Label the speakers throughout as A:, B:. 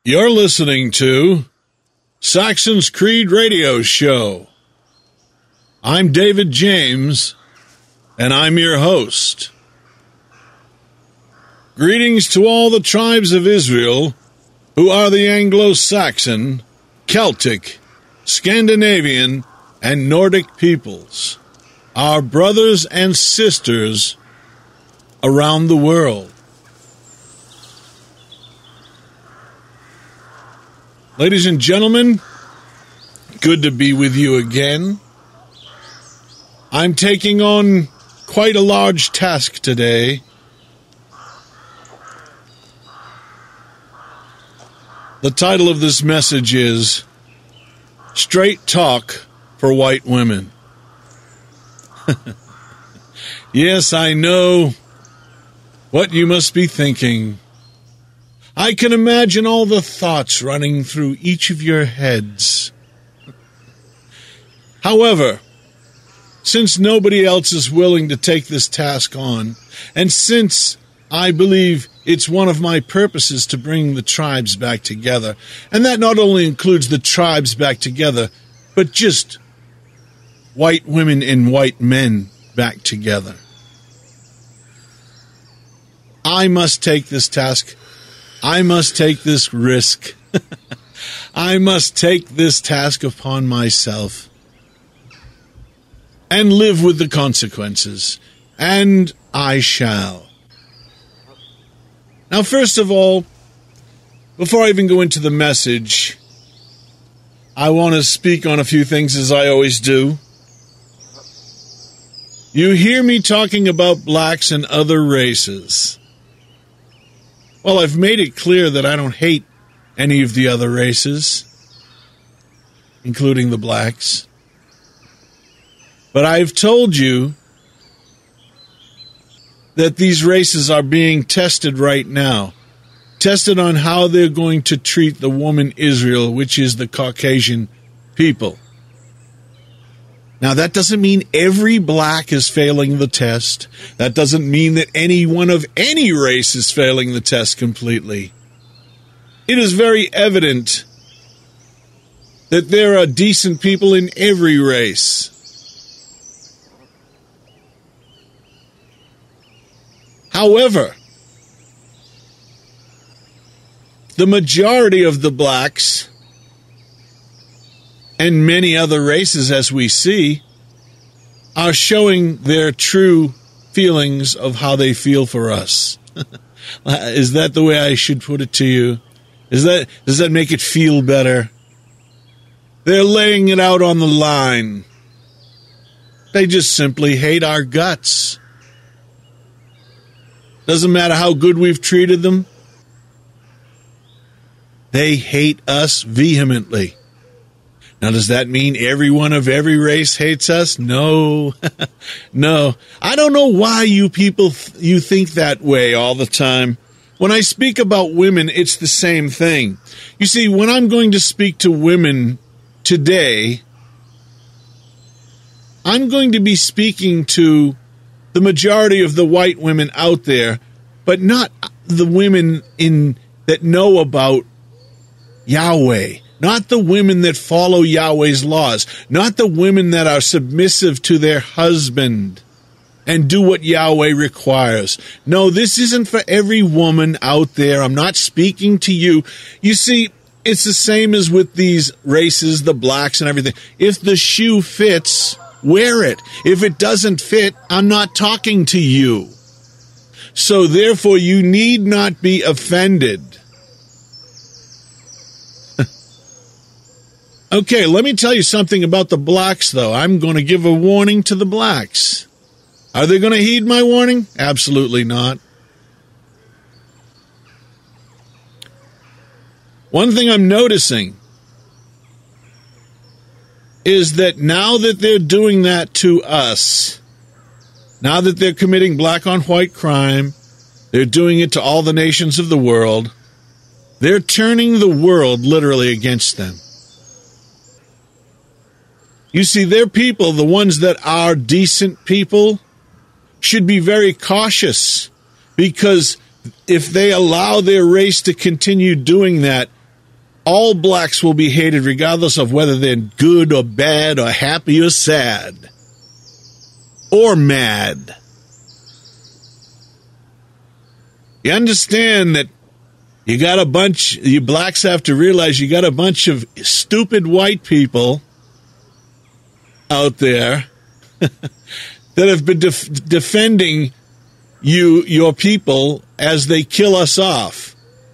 A: You're listening to Saxon's Creed Radio Show. I'm David James, and I'm your host. Greetings to all the tribes of Israel who are the Anglo-Saxon, Celtic, Scandinavian, and Nordic peoples, our brothers and sisters around the world. Ladies and gentlemen, good to be with you again. I'm taking on quite a large task today. The title of this message is Straight Talk for White Women. Yes, I know what you must be thinking. I can imagine all the thoughts running through each of your heads. However, since nobody else is willing to take this task on, and since I believe it's one of my purposes to bring the tribes back together, and that not only includes the tribes back together, but just white women and white men back together, I must take this task. I must take this risk. I must take this task upon myself and live with the consequences. And I shall. Now, first of all, before I even go into the message, I want to speak on a few things as I always do. You hear me talking about blacks and other races. Well, I've made it clear that I don't hate any of the other races, including the blacks. But I've told you that these races are being tested right now. Tested on how they're going to treat the woman Israel, which is the Caucasian people. Now, that doesn't mean every black is failing the test. That doesn't mean that anyone of any race is failing the test completely. It is very evident that there are decent people in every race. However, the majority of the blacks and many other races, as we see, are showing their true feelings of how they feel for us. Is that the way I should put it to you? Does that make it feel better? They're laying it out on the line. They just simply hate our guts. Doesn't matter how good we've treated them. They hate us vehemently. Now, does that mean everyone of every race hates us? No. No. I don't know why you people, you think that way all the time. When I speak about women, it's the same thing. You see, when I'm going to speak to women today, I'm going to be speaking to the majority of the white women out there, but not the women that know about Yahweh. Not the women that follow Yahweh's laws. Not the women that are submissive to their husband and do what Yahweh requires. No, this isn't for every woman out there. I'm not speaking to you. You see, it's the same as with these races, the blacks and everything. If the shoe fits, wear it. If it doesn't fit, I'm not talking to you. So therefore, you need not be offended. Okay, let me tell you something about the blacks, though. I'm going to give a warning to the blacks. Are they going to heed my warning? Absolutely not. One thing I'm noticing is that now that they're doing that to us, now that they're committing black-on-white crime, they're doing it to all the nations of the world, they're turning the world literally against them. You see, their people, the ones that are decent people, should be very cautious, because if they allow their race to continue doing that, all blacks will be hated regardless of whether they're good or bad or happy or sad or mad. You understand that you blacks have to realize you got a bunch of stupid white people out there that have been defending your people as they kill us off.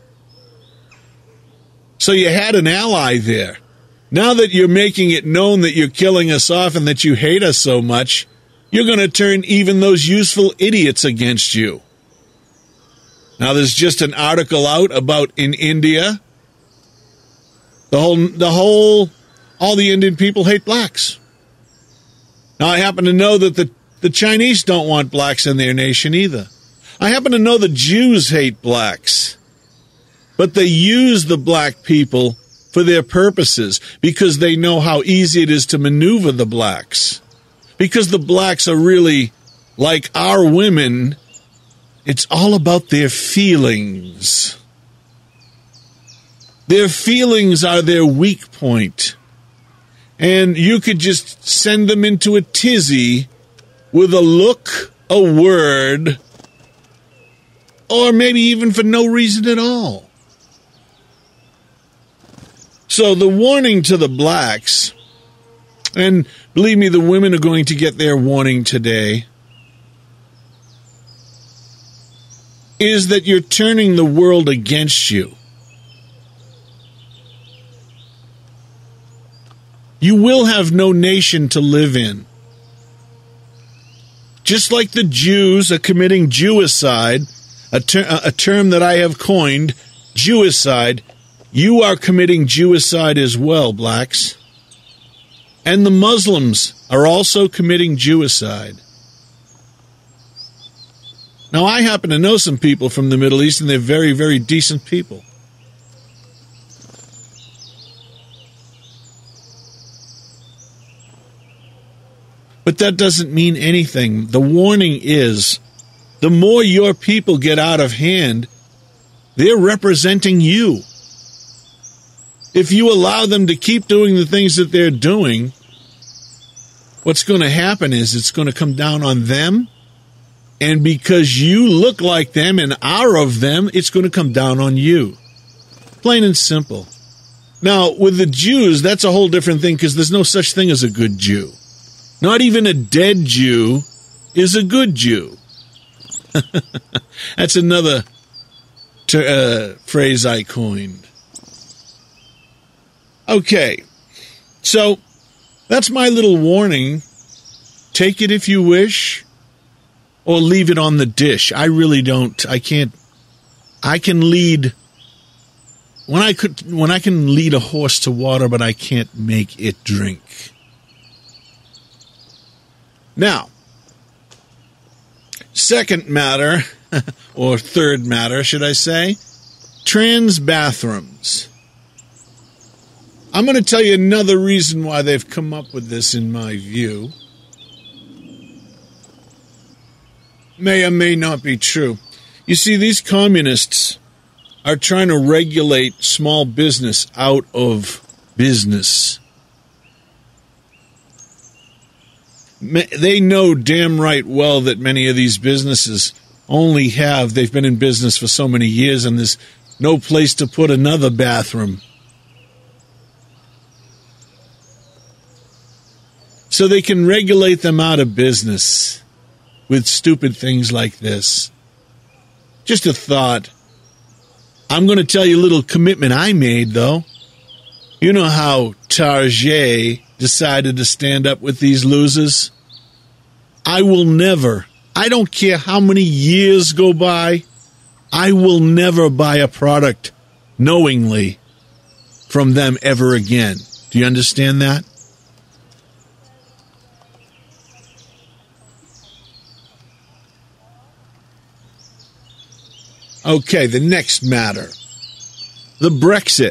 A: So you had an ally there. Now that you're making it known that you're killing us off and that you hate us so much, you're going to turn even those useful idiots against you. Now there's just an article out about in India, all the Indian people hate blacks. Now I happen to know that the Chinese don't want blacks in their nation either. I happen to know the Jews hate blacks. But they use the black people for their purposes because they know how easy it is to maneuver the blacks. Because the blacks are really like our women, it's all about their feelings. Their feelings are their weak point. And you could just send them into a tizzy with a look, a word, or maybe even for no reason at all. So the warning to the blacks, and believe me, the women are going to get their warning today, is that you're turning the world against you. You will have no nation to live in. Just like the Jews are committing Jewicide, a term that I have coined, Jewicide, you are committing Jewicide as well, blacks. And the Muslims are also committing Jewicide. Now, I happen to know some people from the Middle East, and they're very, very decent people. But that doesn't mean anything. The warning is, the more your people get out of hand, they're representing you. If you allow them to keep doing the things that they're doing, what's going to happen is it's going to come down on them. And because you look like them and are of them, it's going to come down on you. Plain and simple. Now, with the Jews, that's a whole different thing because there's no such thing as a good Jew. Not even a dead Jew is a good Jew. That's another phrase I coined. Okay, so that's my little warning. Take it if you wish, or leave it on the dish. I really don't. I can lead when I can lead a horse to water, but I can't make it drink. Now, second matter, or third matter, should I say, trans bathrooms. I'm going to tell you another reason why they've come up with this, in my view. May or may not be true. You see, these communists are trying to regulate small business out of business. They know damn right well that many of these businesses they've been in business for so many years, and there's no place to put another bathroom. So they can regulate them out of business with stupid things like this. Just a thought. I'm going to tell you a little commitment I made, though. You know how Target decided to stand up with these losers? I will never, I don't care how many years go by, I will never buy a product knowingly from them ever again. Do you understand that? Okay, the next matter. The Brexit.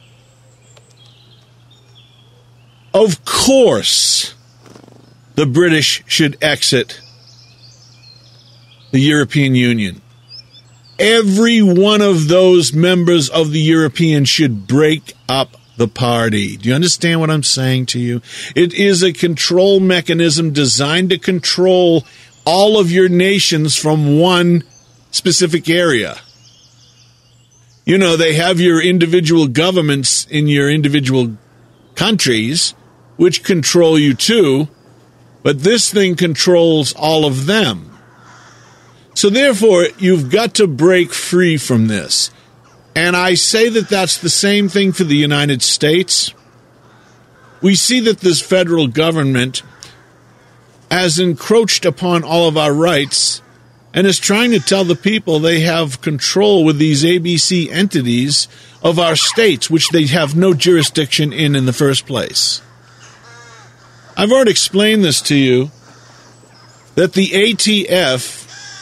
A: Of course, the British should exit the European Union. every one of those members of the European should break up the party. Do you understand what I'm saying to you? It is a control mechanism designed to control all of your nations from one specific area. You know, they have your individual governments in your individual countries, which control you too, but this thing controls all of them. So therefore, you've got to break free from this. And I say that that's the same thing for the United States. We see that this federal government has encroached upon all of our rights and is trying to tell the people they have control with these ABC entities of our states, which they have no jurisdiction in the first place. I've already explained this to you, that the ATF,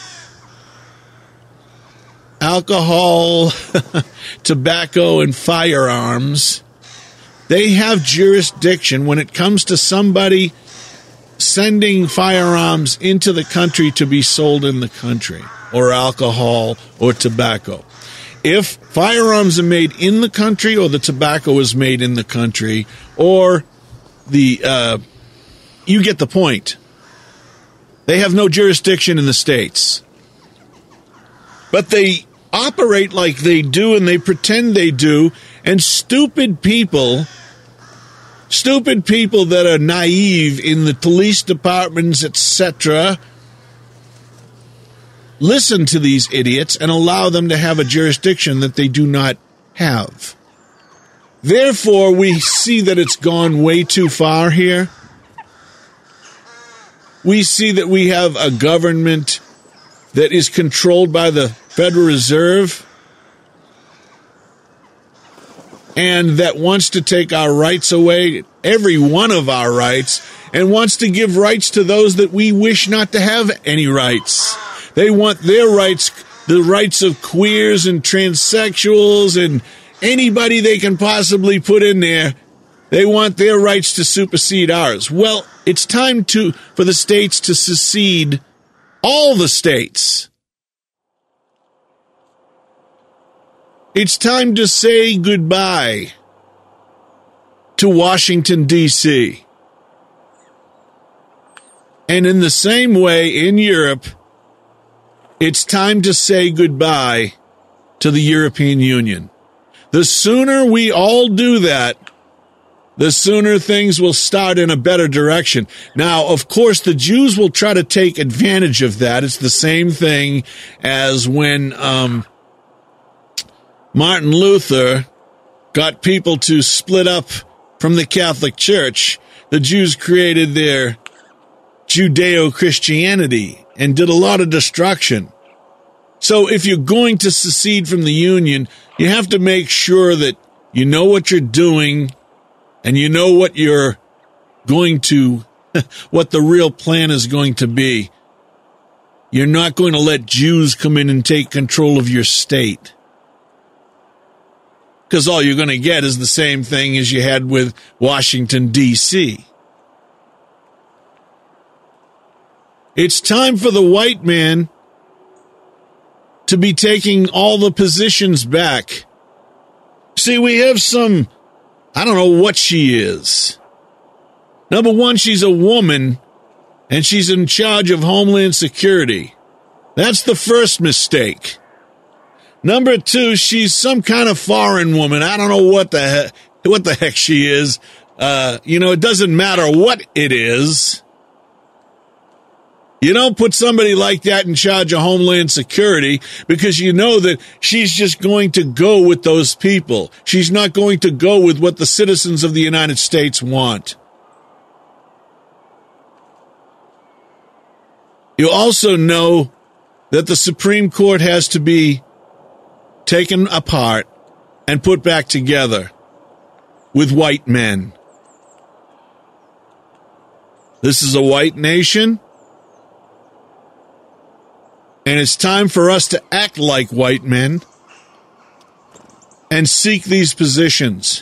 A: alcohol, tobacco, and firearms, they have jurisdiction when it comes to somebody sending firearms into the country to be sold in the country, or alcohol or tobacco. If firearms are made in the country, or the tobacco is made in the country, or you get the point. They have no jurisdiction in the states. But they operate like they do, and they pretend they do, and stupid people that are naive in the police departments, etc., listen to these idiots and allow them to have a jurisdiction that they do not have. Therefore, we see that it's gone way too far here. We see that we have a government that is controlled by the Federal Reserve and that wants to take our rights away, every one of our rights, and wants to give rights to those that we wish not to have any rights. They want their rights, the rights of queers and transsexuals and anybody they can possibly put in there. They want their rights to supersede ours. Well, it's time for the states to secede, all the states. It's time to say goodbye to Washington, D.C. And in the same way, in Europe, it's time to say goodbye to the European Union. The sooner we all do that, the sooner things will start in a better direction. Now, of course, the Jews will try to take advantage of that. It's the same thing as when Martin Luther got people to split up from the Catholic Church. The Jews created their Judeo-Christianity and did a lot of destruction. So if you're going to secede from the Union, you have to make sure that you know what you're doing and you know what you're going to, what the real plan is going to be. You're not going to let Jews come in and take control of your state. Because all you're going to get is the same thing as you had with Washington, D.C. It's time for the white man to be taking all the positions back. See, we have some, I don't know what she is. Number one, she's a woman, and she's in charge of Homeland Security. That's the first mistake. Number two, she's some kind of foreign woman. I don't know what the heck she is. It doesn't matter what it is. You don't put somebody like that in charge of Homeland Security because you know that she's just going to go with those people. She's not going to go with what the citizens of the United States want. You also know that the Supreme Court has to be taken apart and put back together with white men. This is a white nation. And it's time for us to act like white men and seek these positions.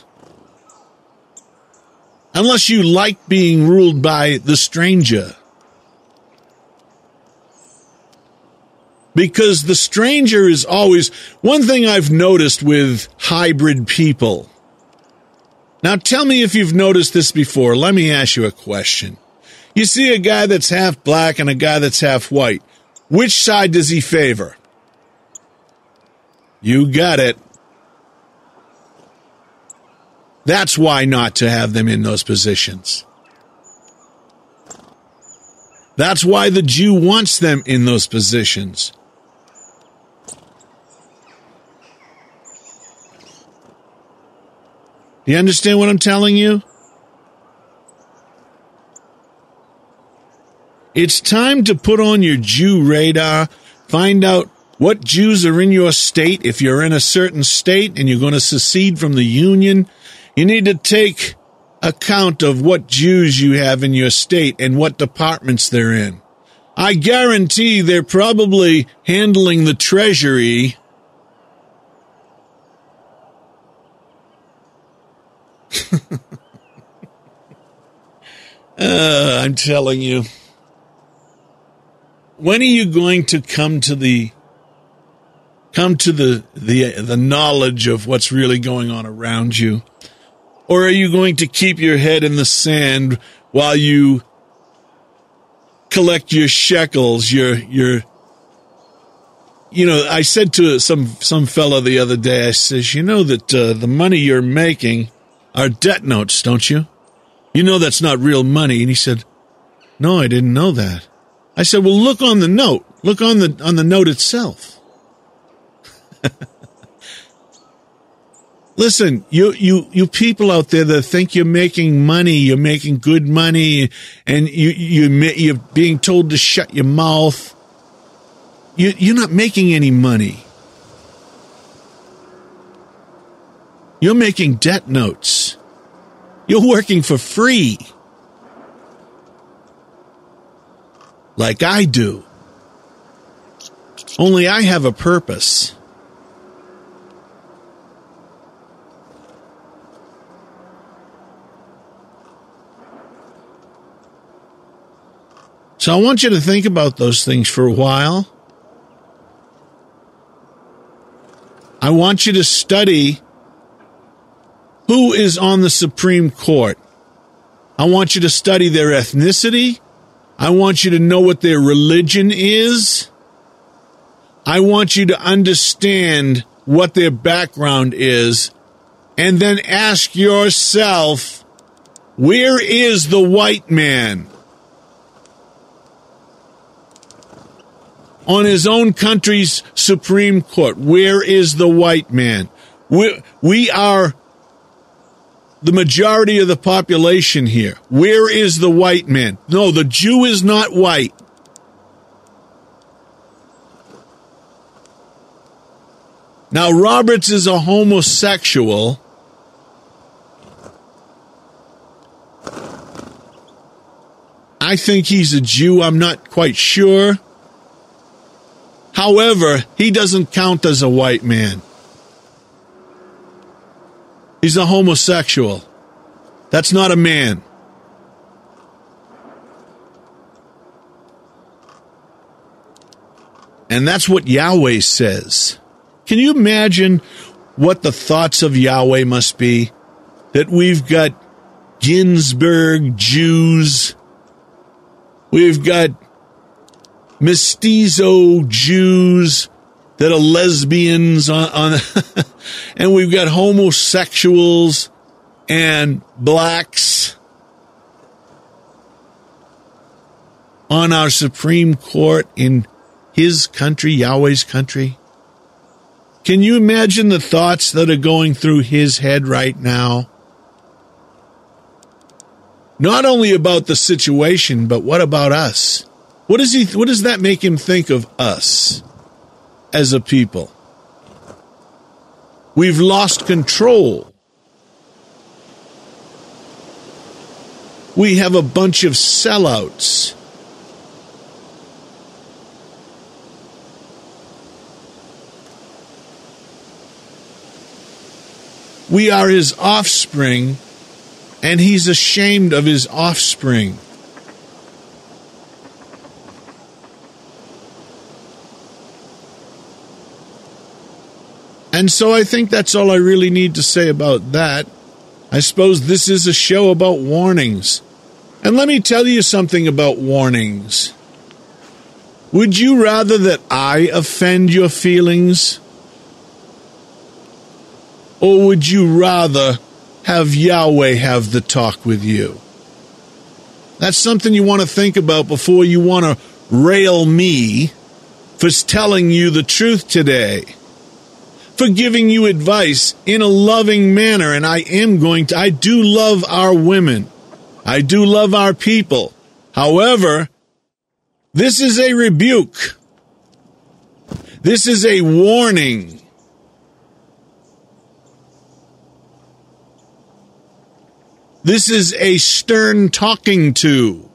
A: Unless you like being ruled by the stranger. Because the stranger is always... One thing I've noticed with hybrid people... Now, tell me if you've noticed this before. Let me ask you a question. You see a guy that's half black and a guy that's half white. Which side does he favor? You got it. That's why not to have them in those positions. That's why the Jew wants them in those positions. Do you understand what I'm telling you? It's time to put on your Jew radar, find out what Jews are in your state. If you're in a certain state and you're going to secede from the Union, you need to take account of what Jews you have in your state and what departments they're in. I guarantee they're probably handling the Treasury. I'm telling you. When are you going to come to the knowledge of what's really going on around you? Or are you going to keep your head in the sand while you collect your shekels, I said to some fella the other day, I says, that the money you're making are debt notes, don't you? You know that's not real money. And he said, no, I didn't know that. I said, well, look on the note. Look on the note itself. Listen, you people out there that think you're making money, you're making good money, and you're being told to shut your mouth. You're not making any money. You're making debt notes. You're working for free. Like I do. Only I have a purpose. So I want you to think about those things for a while. I want you to study who is on the Supreme Court. I want you to study their ethnicity. I want you to know what their religion is. I want you to understand what their background is. And then ask yourself, where is the white man? On his own country's Supreme Court, where is the white man? We are the majority of the population here. Where is the white man? No, the Jew is not white. Now, Roberts is a homosexual. I think he's a Jew. I'm not quite sure. However, he doesn't count as a white man. He's a homosexual. That's not a man. And that's what Yahweh says. Can you imagine what the thoughts of Yahweh must be? That we've got Ginsburg Jews. We've got mestizo Jews that are lesbians on and we've got homosexuals and blacks on our Supreme Court in his country, Yahweh's country. Can you imagine the thoughts that are going through his head right now? Not only about the situation, but what about us? What does that make him think of us as a people? We've lost control. We have a bunch of sellouts. We are his offspring, and he's ashamed of his offspring. And so I think that's all I really need to say about that. I suppose this is a show about warnings. And let me tell you something about warnings. Would you rather that I offend your feelings? Or would you rather have Yahweh have the talk with you? That's something you want to think about before you want to rail me for telling you the truth today, for giving you advice in a loving manner. And I do love our women. I do love our people. However, this is a rebuke. This is a warning. This is a stern talking to.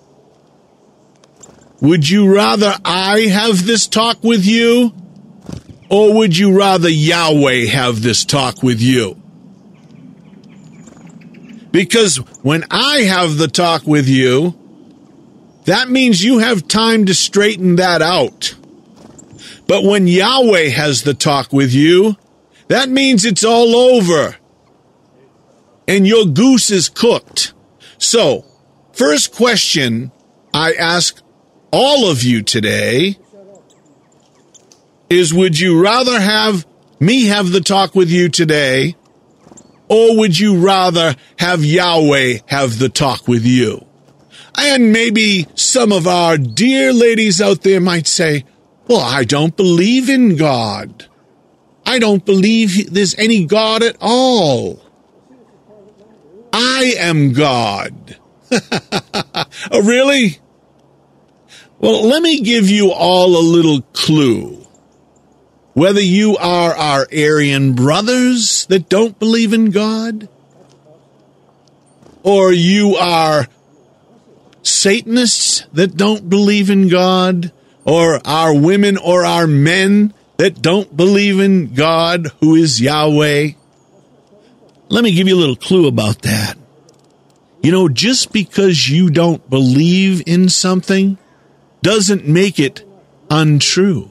A: Would you rather I have this talk with you? Or would you rather Yahweh have this talk with you? Because when I have the talk with you, that means you have time to straighten that out. But when Yahweh has the talk with you, that means it's all over. And your goose is cooked. So, first question I ask all of you today is, would you rather have me have the talk with you today, or would you rather have Yahweh have the talk with you? And maybe some of our dear ladies out there might say, well, I don't believe in God. I don't believe there's any God at all. I am God. Oh, really? Well, let me give you all a little clue. Whether you are our Aryan brothers that don't believe in God, or you are Satanists that don't believe in God, or our women or our men that don't believe in God, who is Yahweh. Let me give you a little clue about that. You know, just because you don't believe in something doesn't make it untrue.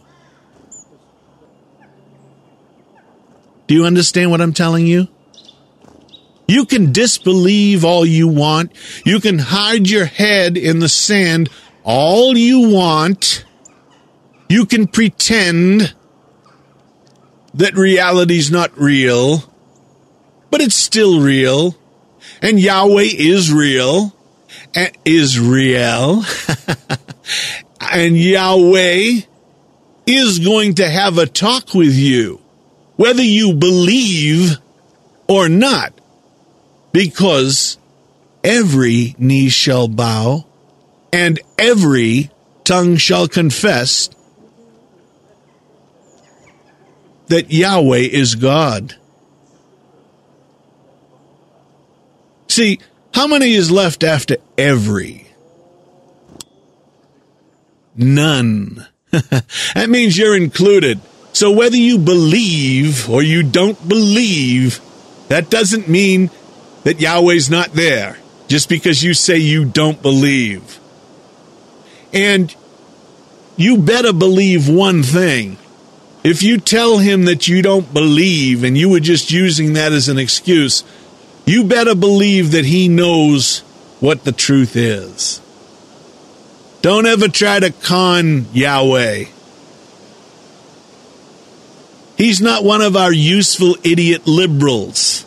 A: Do you understand what I'm telling you? You can disbelieve all you want. You can hide your head in the sand all you want. You can pretend that reality's not real, but it's still real. And Yahweh is real. And Israel. And Yahweh is going to have a talk with you, whether you believe or not, because every knee shall bow and every tongue shall confess that Yahweh is God. See, how many is left after every? None. That means you're included. So whether you believe or you don't believe, that doesn't mean that Yahweh's not there, just because you say you don't believe. And you better believe one thing. If you tell him that you don't believe and you were just using that as an excuse, you better believe that he knows what the truth is. Don't ever try to con Yahweh. He's not one of our useful idiot liberals.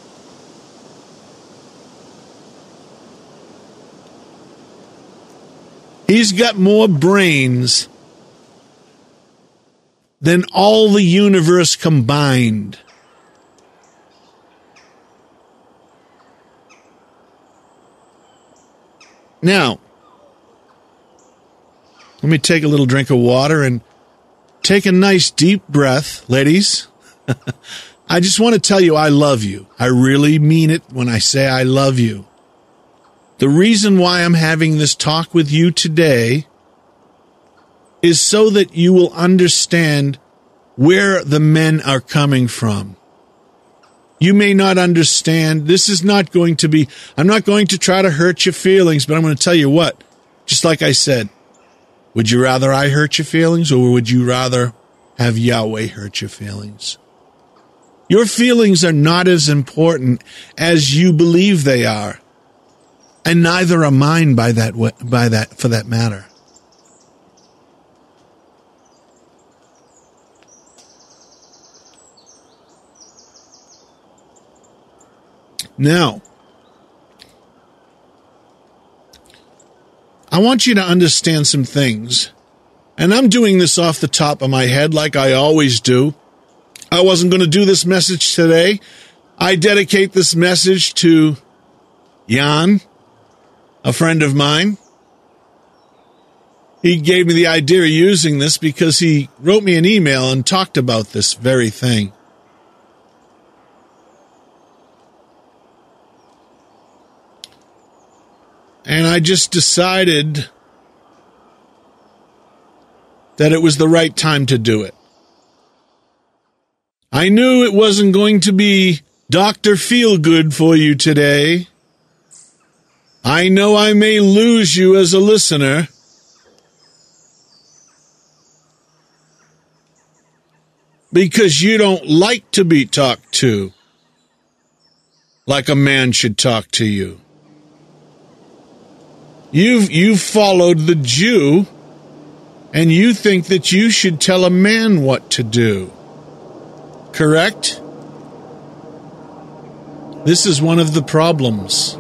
A: He's got more brains than all the universe combined. Now, let me take a little drink of water and take a nice deep breath, ladies. I just want to tell you I love you. I really mean it when I say I love you. The reason why I'm having this talk with you today is so that you will understand where the men are coming from. You may not understand. This is not going to be, I'm not going to try to hurt your feelings, but I'm going to tell you what, just like I said, would you rather I hurt your feelings, or would you rather have Yahweh hurt your feelings? Your feelings are not as important as you believe they are. And neither are mine by that for that matter. Now, I want you to understand some things. And I'm doing this off the top of my head like I always do. I wasn't going to do this message today. I dedicate this message to Jan, a friend of mine. He gave me the idea of using this because he wrote me an email and talked about this very thing. And I just decided that it was the right time to do it. I knew it wasn't going to be Dr. Feelgood for you today. I know I may lose you as a listener. Because you don't like to be talked to like a man should talk to you. You've followed the Jew, and you think that you should tell a man what to do. Correct? This is one of the problems.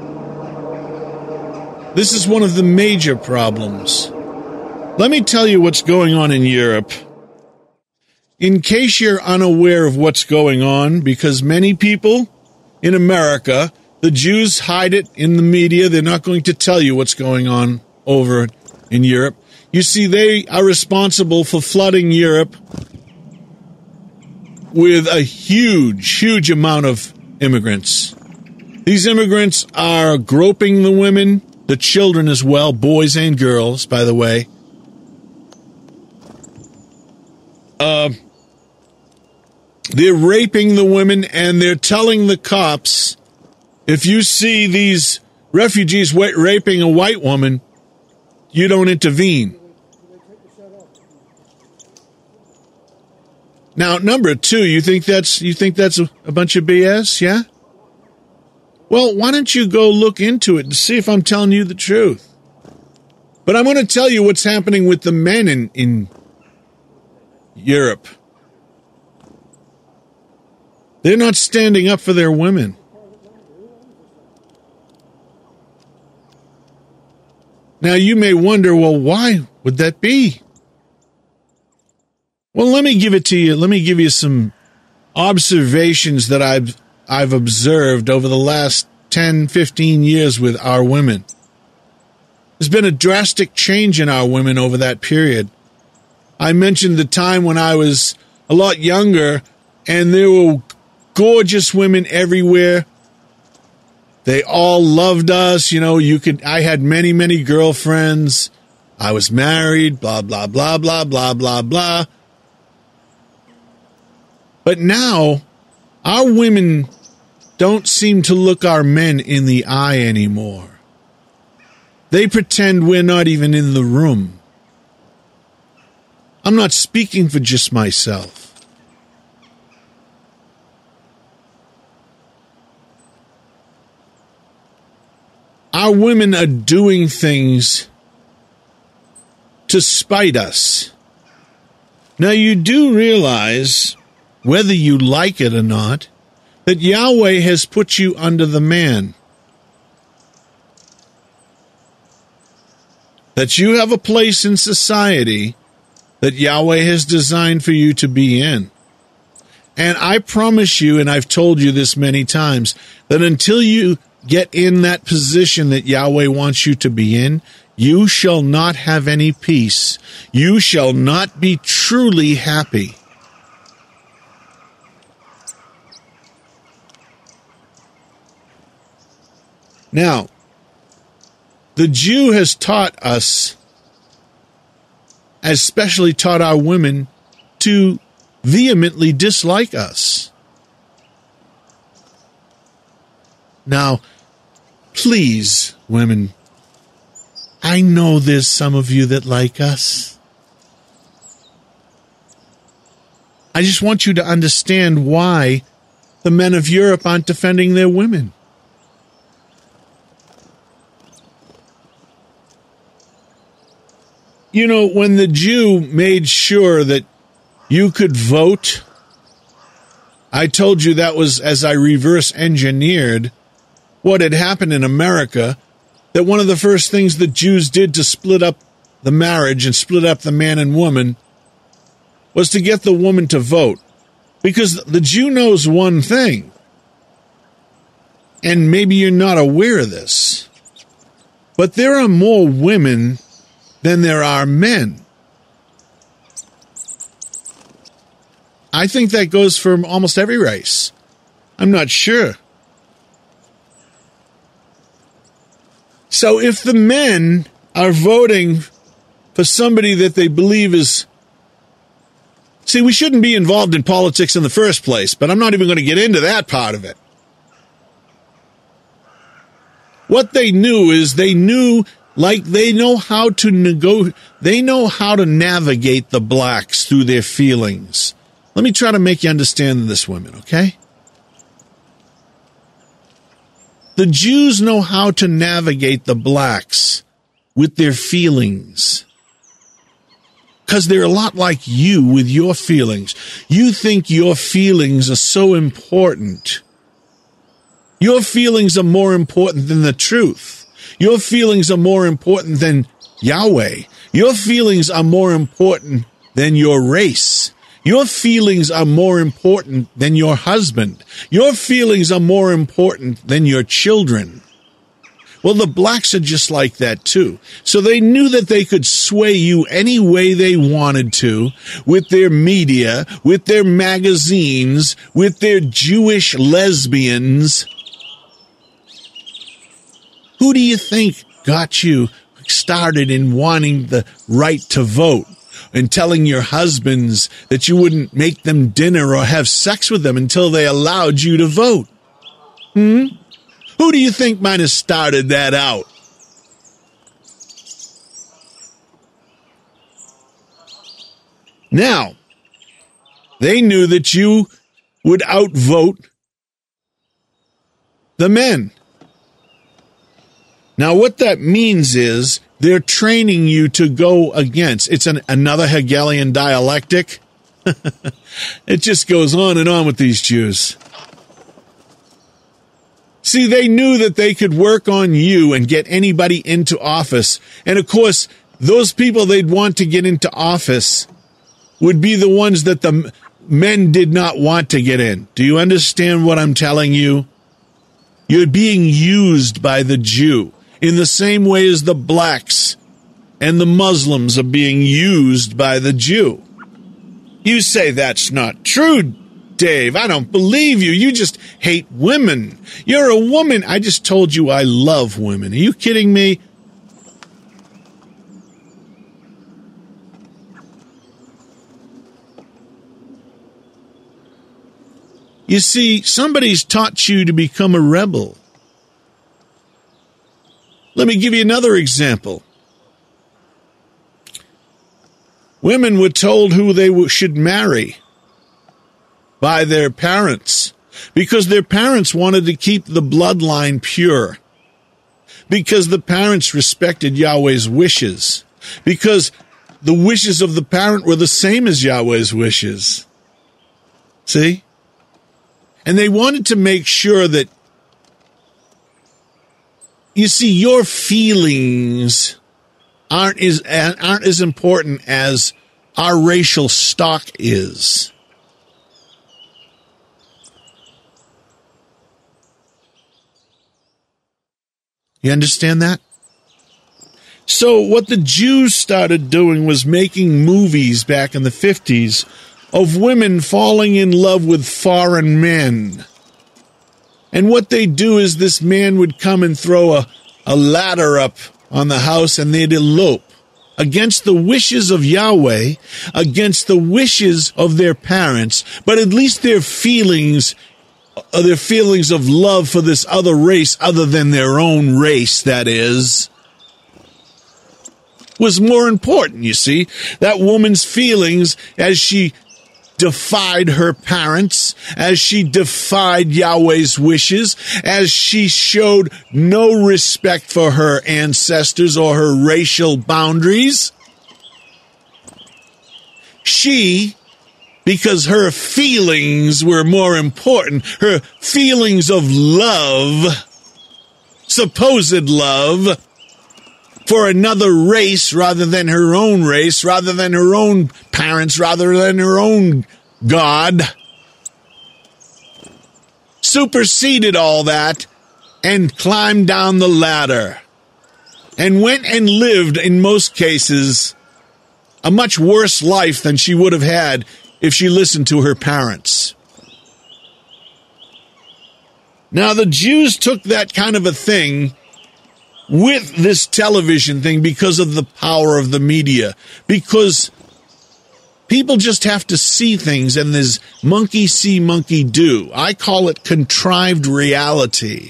A: This is one of the major problems. Let me tell you what's going on in Europe. In case you're unaware of what's going on, because many people in America, the Jews hide it in the media. They're not going to tell you what's going on over in Europe. You see, they are responsible for flooding Europe with a huge amount of immigrants. These immigrants are groping the women, the children as well, boys and girls, by the way. They're raping the women, and they're telling the cops, if you see these refugees raping a white woman, you don't intervene. Now, number two, you think that's a bunch of BS, yeah? Well, why don't you go look into it and see if I'm telling you the truth? But I'm going to tell you what's happening with the men in Europe. They're not standing up for their women. Now, you may wonder, well, why would that be? Well, let me give it to you. Let me give you some observations that I've observed over the last 10, 15 years with our women. There's been a drastic change in our women over that period. I mentioned the time when I was a lot younger, and there were gorgeous women everywhere. They all loved us. You know, I had many girlfriends. I was married, blah, blah, blah, blah, blah, blah, blah. But now, our women don't seem to look our men in the eye anymore. They pretend we're not even in the room. I'm not speaking for just myself. Our women are doing things to spite us. Now, you do realize, whether you like it or not, that Yahweh has put you under the man. That you have a place in society that Yahweh has designed for you to be in. And I promise you, and I've told you this many times, that until you get in that position that Yahweh wants you to be in, you shall not have any peace. You shall not be truly happy. Now, the Jew has taught us, especially taught our women, to vehemently dislike us. Now, please, women, I know there's some of you that like us. I just want you to understand why the men of Europe aren't defending their women. You know, when the Jew made sure that you could vote, I told you that was as I reverse engineered what had happened in America, that one of the first things the Jews did to split up the marriage and split up the man and woman was to get the woman to vote. Because the Jew knows one thing, and maybe you're not aware of this, but there are more women than there are men. I think that goes for almost every race. I'm not sure. So if the men are voting for somebody that they believe is... See, we shouldn't be involved in politics in the first place, but I'm not even going to get into that part of it. What they knew is they know how to they know how to navigate the blacks through their feelings. Let me try to make you understand this, women, okay? The Jews know how to navigate the blacks with their feelings. Because they're a lot like you with your feelings. You think your feelings are so important. Your feelings are more important than the truth. Your feelings are more important than Yahweh. Your feelings are more important than your race. Your feelings are more important than your husband. Your feelings are more important than your children. Well, the blacks are just like that, too. So they knew that they could sway you any way they wanted to with their media, with their magazines, with their Jewish lesbians. Who do you think got you started in wanting the right to vote and telling your husbands that you wouldn't make them dinner or have sex with them until they allowed you to vote? Who do you think might have started that out? Now, they knew that you would outvote the men. Now, what that means is they're training you to go against. It's another Hegelian dialectic. It just goes on and on with these Jews. See, they knew that they could work on you and get anybody into office. And, of course, those people they'd want to get into office would be the ones that the men did not want to get in. Do you understand what I'm telling you? You're being used by the Jew in the same way as the blacks and the Muslims are being used by the Jew. You say that's not true, Dave. I don't believe you. You just hate women. You're a woman. I just told you I love women. Are you kidding me? You see, somebody's taught you to become a rebel. Let me give you another example. Women were told who they should marry by their parents because their parents wanted to keep the bloodline pure, because the parents respected Yahweh's wishes, because the wishes of the parent were the same as Yahweh's wishes. See? And they wanted to make sure that, you see, your feelings aren't as important as our racial stock is. You understand that? So what the Jews started doing was making movies back in the 50s of women falling in love with foreign men. And what they do is this man would come and throw a ladder up on the house and they'd elope against the wishes of Yahweh, against the wishes of their parents, but at least their feelings of love for this other race other than their own race, that is, was more important, you see. That woman's feelings as she defied her parents, as she defied Yahweh's wishes, as she showed no respect for her ancestors or her racial boundaries. She, because her feelings were more important, her feelings of love, supposed love, for another race rather than her own race, rather than her own parents, rather than her own God, superseded all that and climbed down the ladder and went and lived, in most cases, a much worse life than she would have had if she listened to her parents. Now, the Jews took that kind of a thing with this television thing because of the power of the media, because people just have to see things, and there's monkey see, monkey do. I call it contrived reality.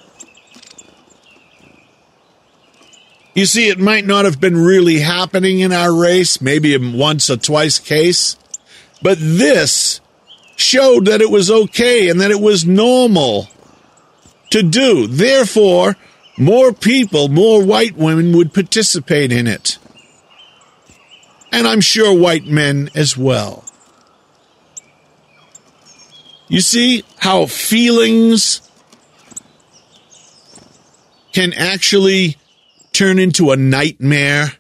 A: You see, it might not have been really happening in our race, maybe a once or twice case, but this showed that it was okay and that it was normal to do. Therefore, more people, more white women would participate in it. And I'm sure white men as well. You see how feelings can actually turn into a nightmare?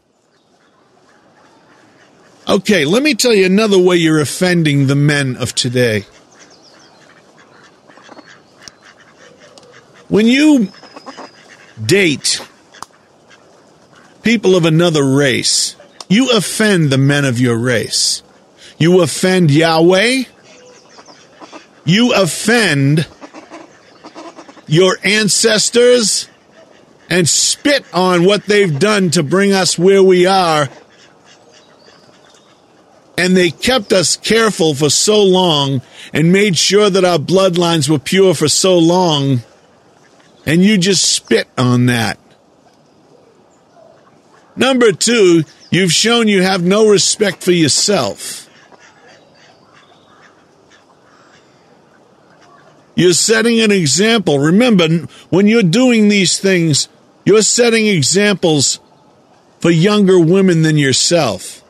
A: Okay, let me tell you another way you're offending the men of today. When you date people of another race, you offend the men of your race. You offend Yahweh. You offend your ancestors and spit on what they've done to bring us where we are. And they kept us careful for so long and made sure that our bloodlines were pure for so long. And you just spit on that. Number two, you've shown you have no respect for yourself. You're setting an example. Remember, when you're doing these things, you're setting examples for younger women than yourself.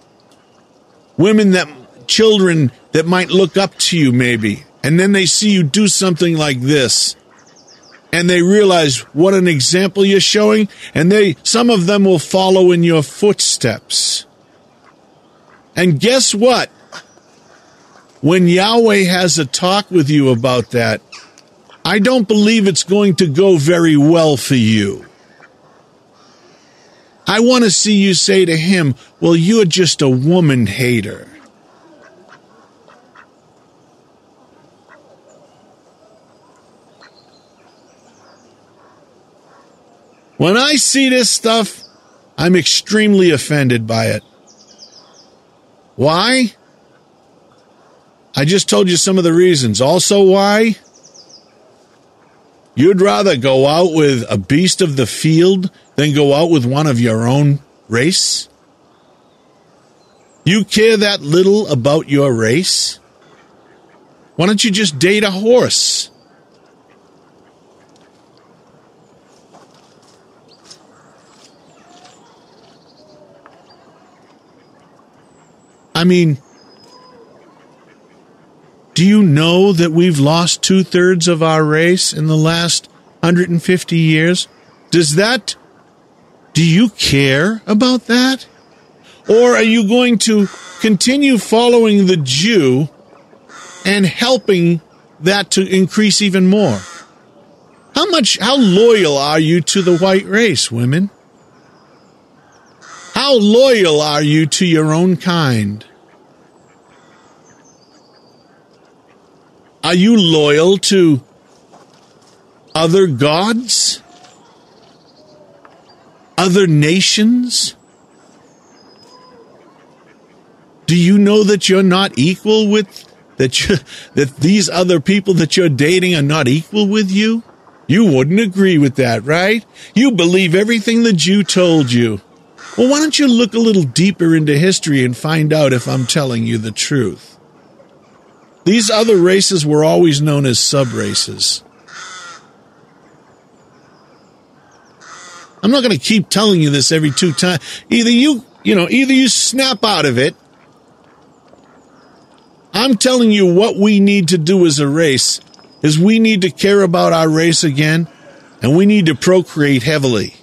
A: Children that might look up to you maybe, and then they see you do something like this. And they realize what an example you're showing, and some of them will follow in your footsteps. And guess what? When Yahweh has a talk with you about that, I don't believe it's going to go very well for you. I want to see you say to him, well, you're just a woman hater. When I see this stuff, I'm extremely offended by it. Why? I just told you some of the reasons. Also, why? You'd rather go out with a beast of the field than go out with one of your own race? You care that little about your race? Why don't you just date a horse? I mean, do you know that we've lost 2/3 of our race in the last 150 years? Do you care about that? Or are you going to continue following the Jew and helping that to increase even more? How loyal are you to the white race, women? How loyal are you to your own kind? Are you loyal to other gods? Other nations? Do you know that you're not equal with, that these other people that you're dating are not equal with you? You wouldn't agree with that, right? You believe everything the Jew told you. Well, why don't you look a little deeper into history and find out if I'm telling you the truth? These other races were always known as sub-races. I'm not going to keep telling you this every 2 times. Either you snap out of it. I'm telling you what we need to do as a race is we need to care about our race again, and we need to procreate heavily.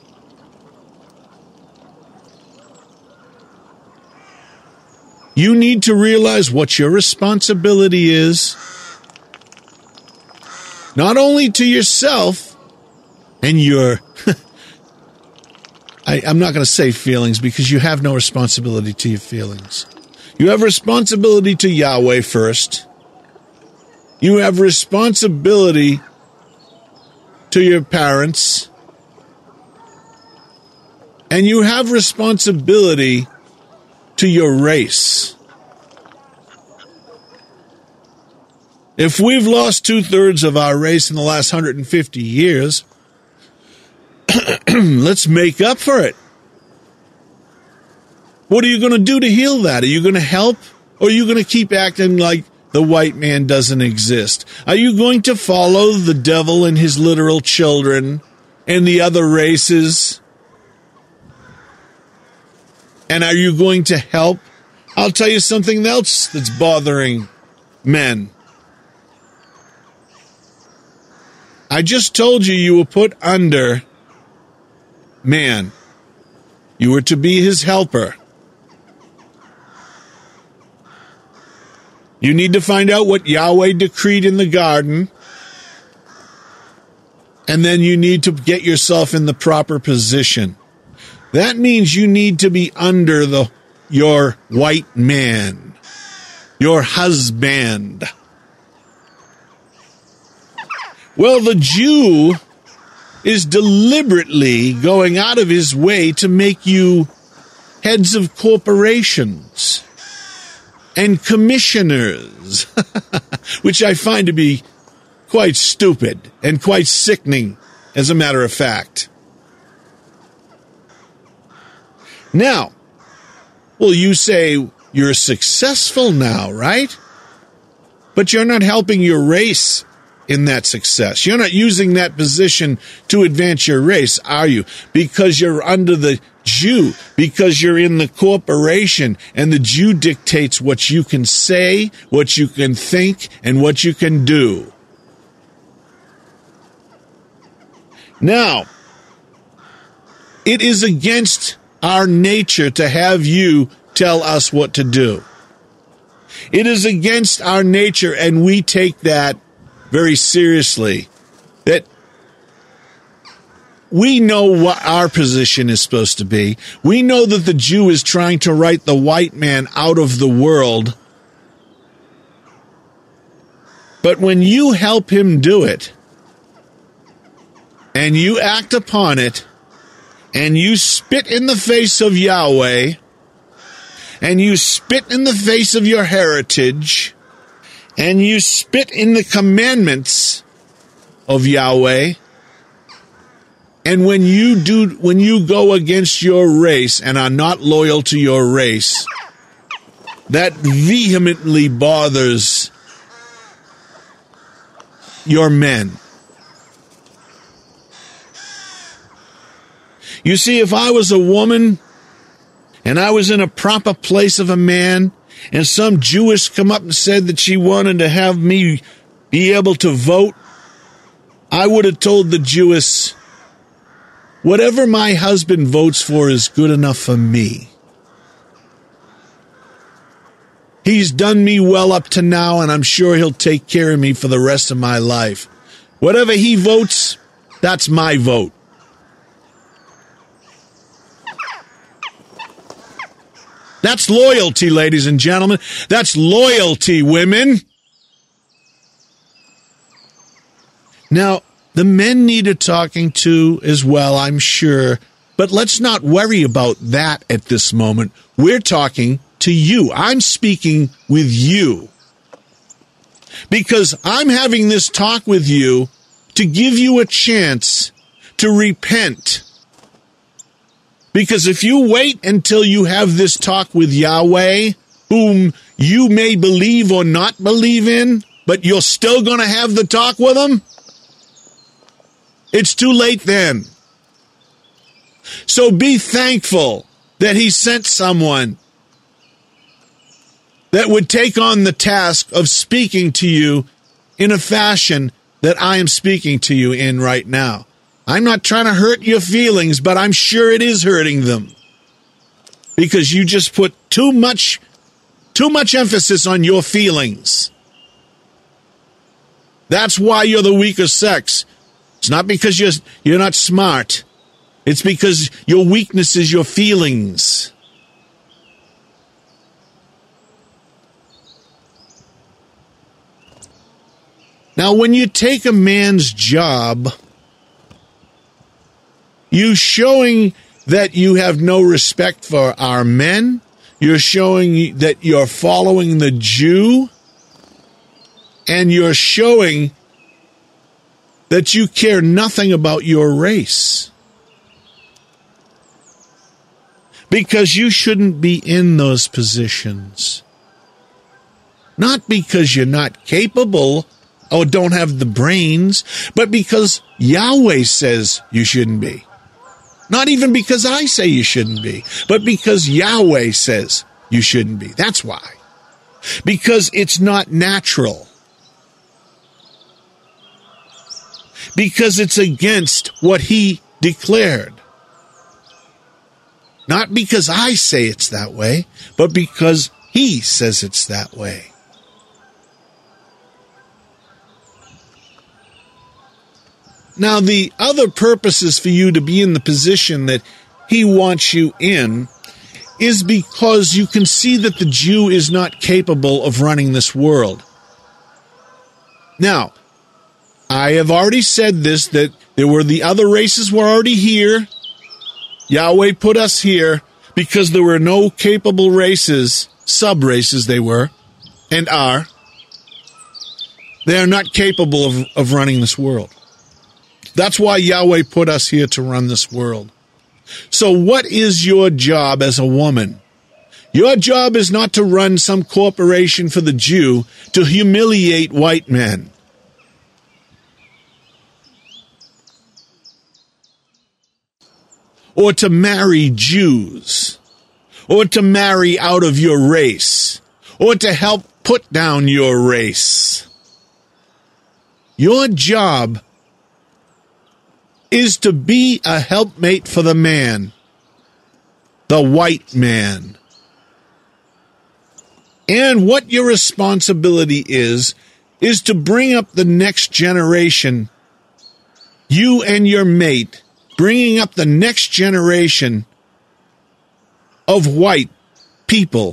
A: You need to realize what your responsibility is, not only to yourself and your... I'm not going to say feelings because you have no responsibility to your feelings. You have responsibility to Yahweh first. You have responsibility to your parents. And you have responsibility to your race. If we've lost 2/3 of our race in the last 150 years, let's make up for it. What are you going to do to heal that? Are you going to help? Or are you going to keep acting like the white man doesn't exist? Are you going to follow the devil and his literal children and the other races? And are you going to help? I'll tell you something else that's bothering men. I just told you were put under man. You were to be his helper. You need to find out what Yahweh decreed in the garden, and then you need to get yourself in the proper position. That means you need to be under your white man, your husband. Well, the Jew is deliberately going out of his way to make you heads of corporations and commissioners, which I find to be quite stupid and quite sickening, as a matter of fact. Now, well, you say you're successful now, right? But you're not helping your race in that success. You're not using that position to advance your race, are you? Because you're under the Jew, because you're in the corporation, and the Jew dictates what you can say, what you can think, and what you can do. Now, it is against our nature to have you tell us what to do. It is against our nature, and we take that very seriously, that we know what our position is supposed to be. We know that the Jew is trying to write the white man out of the world. But when you help him do it, and you act upon it, and you spit in the face of Yahweh, and you spit in the face of your heritage, and you spit in the commandments of Yahweh, and when you go against your race and are not loyal to your race, that vehemently bothers your men. You see, if I was a woman and I was in a proper place of a man, and some Jewess come up and said that she wanted to have me be able to vote, I would have told the Jewess, whatever my husband votes for is good enough for me. He's done me well up to now, and I'm sure he'll take care of me for the rest of my life. Whatever he votes, that's my vote. That's loyalty, ladies and gentlemen. That's loyalty, women. Now, the men need a talking to as well, I'm sure. But let's not worry about that at this moment. We're talking to you. I'm speaking with you. Because I'm having this talk with you to give you a chance to repent. Because if you wait until you have this talk with Yahweh, whom you may believe or not believe in, but you're still going to have the talk with them? It's too late then. So be thankful that he sent someone that would take on the task of speaking to you in a fashion that I am speaking to you in right now. I'm not trying to hurt your feelings, but I'm sure it is hurting them. Because you just put too much emphasis on your feelings. That's why you're the weaker sex. It's not because you're not smart. It's because your weakness is your feelings. Now, when you take a man's job, you showing that you have no respect for our men. You're showing that you're following the Jew. And you're showing that you care nothing about your race. Because you shouldn't be in those positions. Not because you're not capable or don't have the brains, but because Yahweh says you shouldn't be. Not even because I say you shouldn't be, but because Yahweh says you shouldn't be. That's why. Because it's not natural. Because it's against what he declared. Not because I say it's that way, but because he says it's that way. Now, the other purposes for you to be in the position that he wants you in is because you can see that the Jew is not capable of running this world. Now, I have already said this, that the other races were already here. Yahweh put us here because there were no capable races, sub-races they were, and are. They are not capable of running this world. That's why Yahweh put us here to run this world. So what is your job as a woman? Your job is not to run some corporation for the Jew to humiliate white men. Or to marry Jews. Or to marry out of your race. Or to help put down your race. Your job is to be a helpmate for the man, the white man. And what your responsibility is to bring up the next generation, you and your mate, bringing up the next generation of white people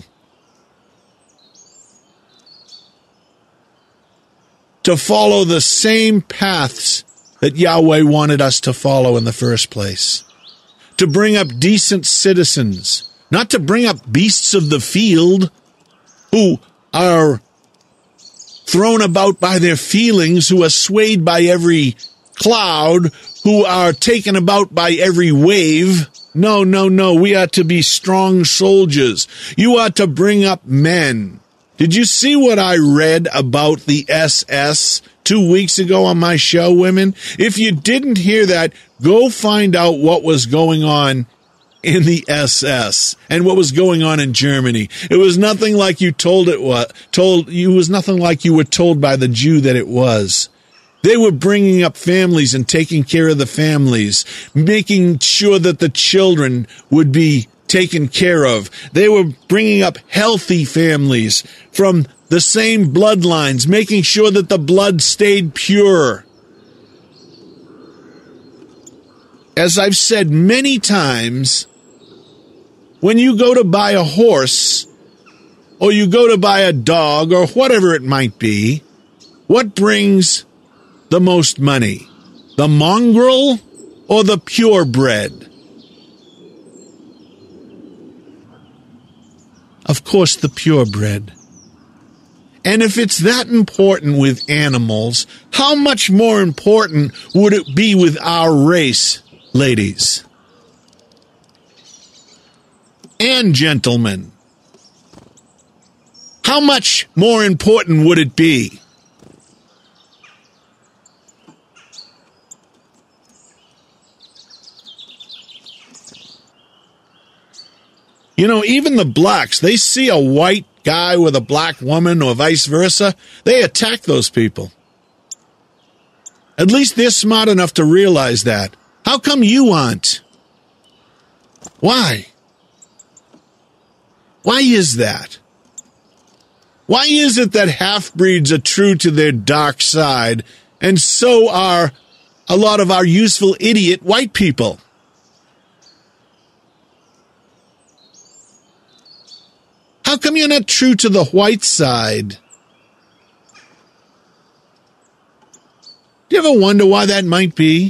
A: to follow the same paths that Yahweh wanted us to follow in the first place. To bring up decent citizens, not to bring up beasts of the field who are thrown about by their feelings, who are swayed by every cloud, who are taken about by every wave. No, no, no. We are to be strong soldiers. You are to bring up men. Did you see what I read about the SS 2 weeks ago on my show, women? If you didn't hear that, go find out what was going on in the SS and what was going on in Germany. It was nothing like you was nothing like you were told by the Jew that it was. They were bringing up families and taking care of the families, making sure that the children would be taken care of. They were bringing up healthy families from the same bloodlines, making sure that the blood stayed pure. As I've said many times, when you go to buy a horse, or you go to buy a dog, or whatever it might be, what brings the most money? The mongrel or the purebred? Of course, the purebred. And if it's that important with animals, how much more important would it be with our race, ladies and gentlemen? how much more important would it be? You know, even the blacks, they see a white guy with a black woman or vice versa, they attack those people. At least they're smart enough to realize that. How come you aren't? Why? Why is that? Why is it that half-breeds are true to their dark side, and so are a lot of our useful idiot white people? How come you're not true to the white side? Do you ever wonder why that might be?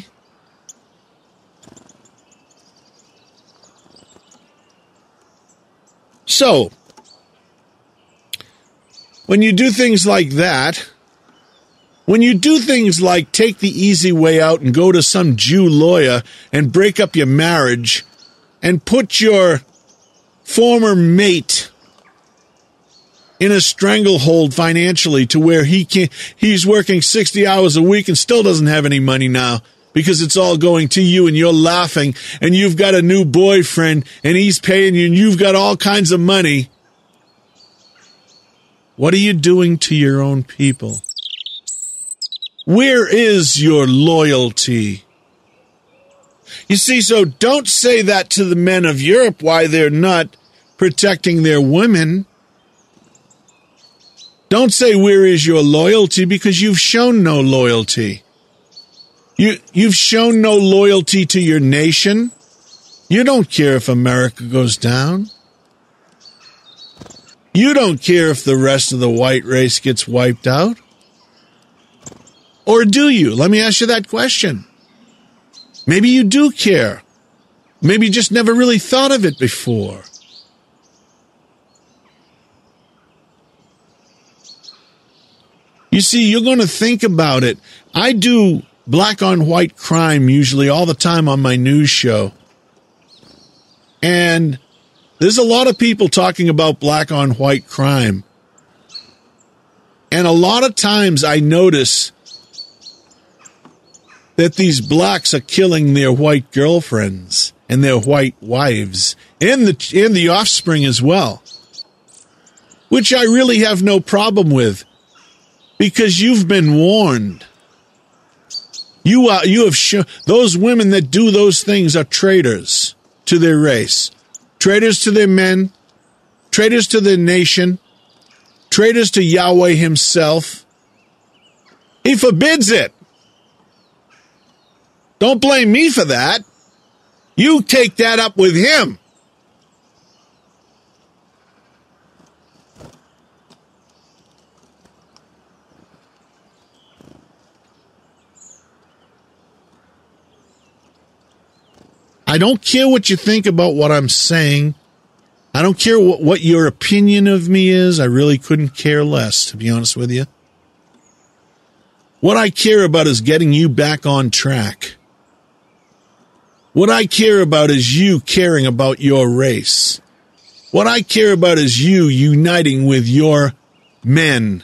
A: So, when you do things like that, when you do things like take the easy way out and go to some Jew lawyer and break up your marriage and put your former mate in a stranglehold financially to where he's working 60 hours a week and still doesn't have any money now because it's all going to you and you're laughing and you've got a new boyfriend and he's paying you and you've got all kinds of money. What are you doing to your own people? Where is your loyalty? You see, so don't say that to the men of Europe why they're not protecting their women. Don't say, where is your loyalty? Because you've shown no loyalty. You've shown no loyalty to your nation. You don't care if America goes down. You don't care if the rest of the white race gets wiped out. Or do you? Let me ask you that question. Maybe you do care. Maybe you just never really thought of it before. You see, you're going to think about it. I do black on white crime usually all the time on my news show. And there's a lot of people talking about black on white crime. And a lot of times I notice that these blacks are killing their white girlfriends and their white wives and the offspring as well, which I really have no problem with. Because you've been warned. You have shown those women that do those things are traitors to their race, traitors to their men, traitors to their nation, traitors to Yahweh himself. He forbids it. Don't blame me for that. You take that up with him. I don't care what you think about what I'm saying. I don't care what your opinion of me is. I really couldn't care less, to be honest with you. What I care about is getting you back on track. What I care about is you caring about your race. What I care about is you uniting with your men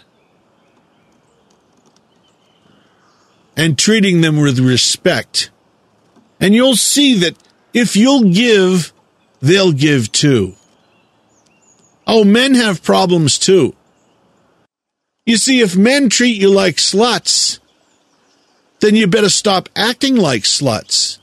A: and treating them with respect. And you'll see that if you'll give, they'll give too. Oh, men have problems too. You see, if men treat you like sluts, then you better stop acting like sluts.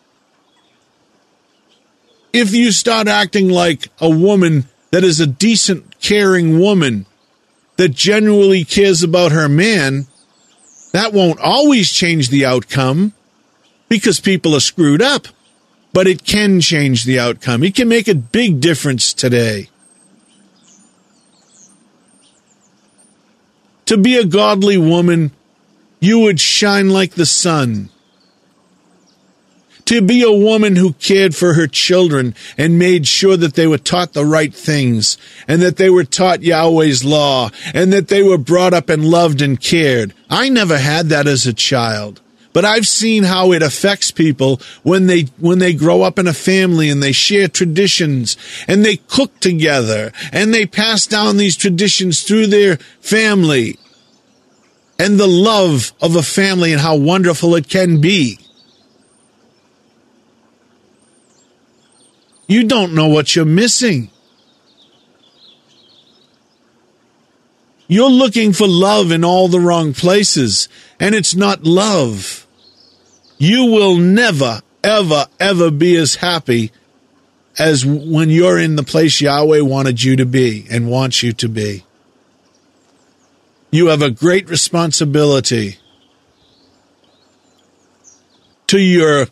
A: If you start acting like a woman that is a decent, caring woman that genuinely cares about her man, that won't always change the outcome because people are screwed up. But it can change the outcome. It can make a big difference today. To be a godly woman, you would shine like the sun. To be a woman who cared for her children and made sure that they were taught the right things and that they were taught Yahweh's law and that they were brought up and loved and cared. I never had that as a child. But I've seen how it affects people when they grow up in a family and they share traditions and they cook together and they pass down these traditions through their family, and the love of a family and how wonderful it can be. You don't know what you're missing. You're looking for love in all the wrong places, and it's not love. You will never, ever, ever be as happy as when you're in the place Yahweh wanted you to be and wants you to be. You have a great responsibility to your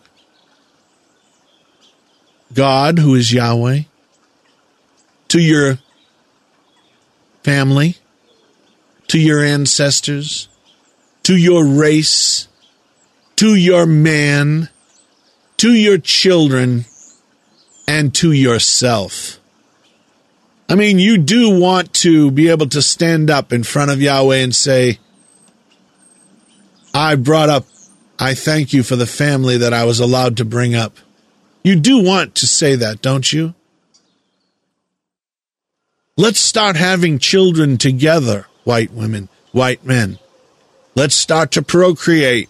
A: God, who is Yahweh, to your family, to your ancestors, to your race, to your man, to your children, and to yourself. I mean, you do want to be able to stand up in front of Yahweh and say, I thank you for the family that I was allowed to bring up. You do want to say that, don't you? Let's start having children together, white women, white men. Let's start to procreate.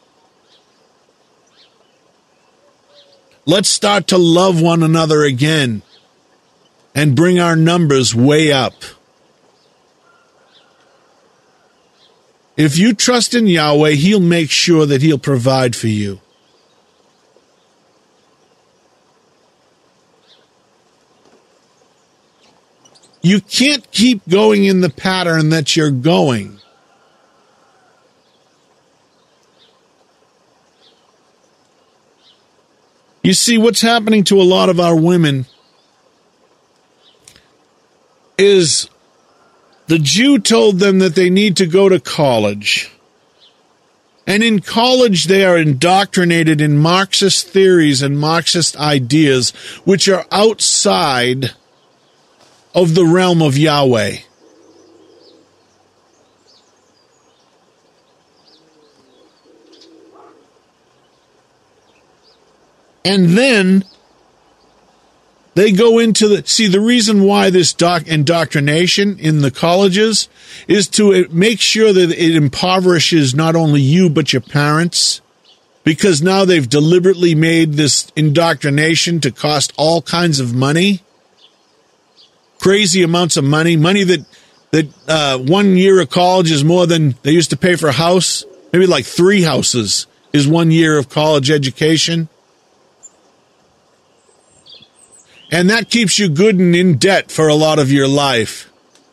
A: Let's start to love one another again and bring our numbers way up. If you trust in Yahweh, He'll make sure that He'll provide for you. You can't keep going in the pattern that you're going. You see, what's happening to a lot of our women is the Jew told them that they need to go to college. And in college, they are indoctrinated in Marxist theories and Marxist ideas, which are outside of the realm of Yahweh. And then they go into the reason why this indoctrination in the colleges is to make sure that it impoverishes not only you, but your parents, because now they've deliberately made this indoctrination to cost all kinds of money. Crazy amounts of money that 1 year of college is more than they used to pay for a house. Maybe like 3 houses is 1 year of college education. And that keeps you good and in debt for a lot of your life.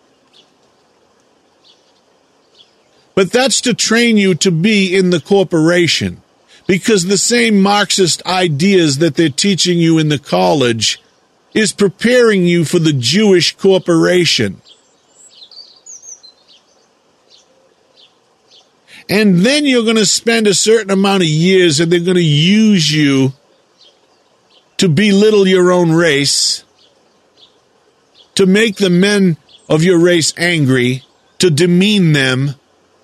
A: But that's to train you to be in the corporation, because the same Marxist ideas that they're teaching you in the college is preparing you for the Jewish corporation. And then you're going to spend a certain amount of years and they're going to use you to belittle your own race, to make the men of your race angry, to demean them.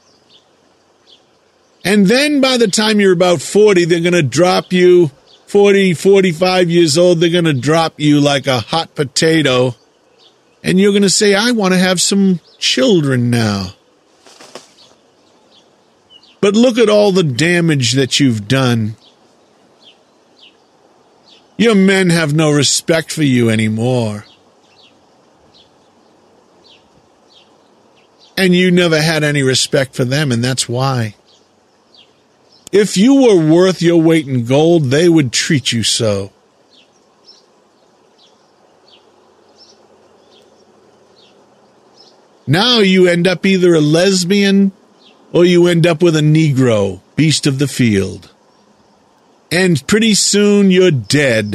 A: And then by the time you're about 40, they're going to drop you, 40, 45 years old, they're going to drop you like a hot potato. And you're going to say, I want to have some children now. But look at all the damage that you've done. Your men have no respect for you anymore. And you never had any respect for them, and that's why. If you were worth your weight in gold, they would treat you so. Now you end up either a lesbian or you end up with a Negro, beast of the field. And pretty soon you're dead.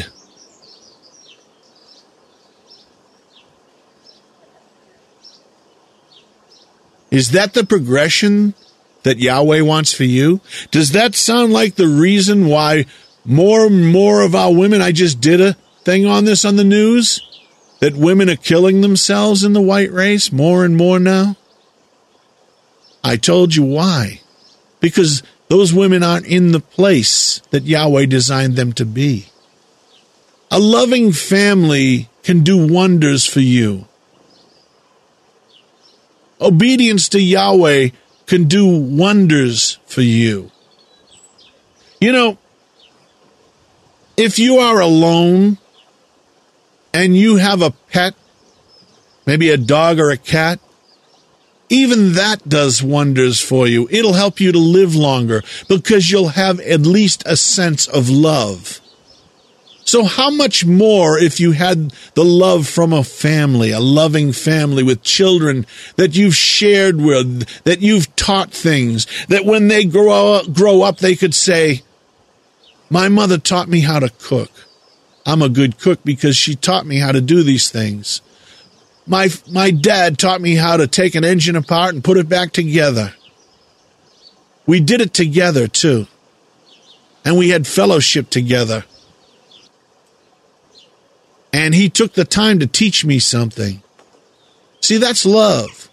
A: Is that the progression that Yahweh wants for you? Does that sound like the reason why more and more of our women, I just did a thing on this on the news, that women are killing themselves in the white race more and more now? I told you why. Because Those women aren't in the place that Yahweh designed them to be. A loving family can do wonders for you. Obedience to Yahweh can do wonders for you. You know, if you are alone and you have a pet, maybe a dog or a cat, even that does wonders for you. It'll help you to live longer because you'll have at least a sense of love. So how much more if you had the love from a family, a loving family with children that you've shared with, that you've taught things, that when they grow up, they could say, my mother taught me how to cook. I'm a good cook because she taught me how to do these things. My dad taught me how to take an engine apart and put it back together. We did it together, too. And we had fellowship together. And he took the time to teach me something. See, that's love.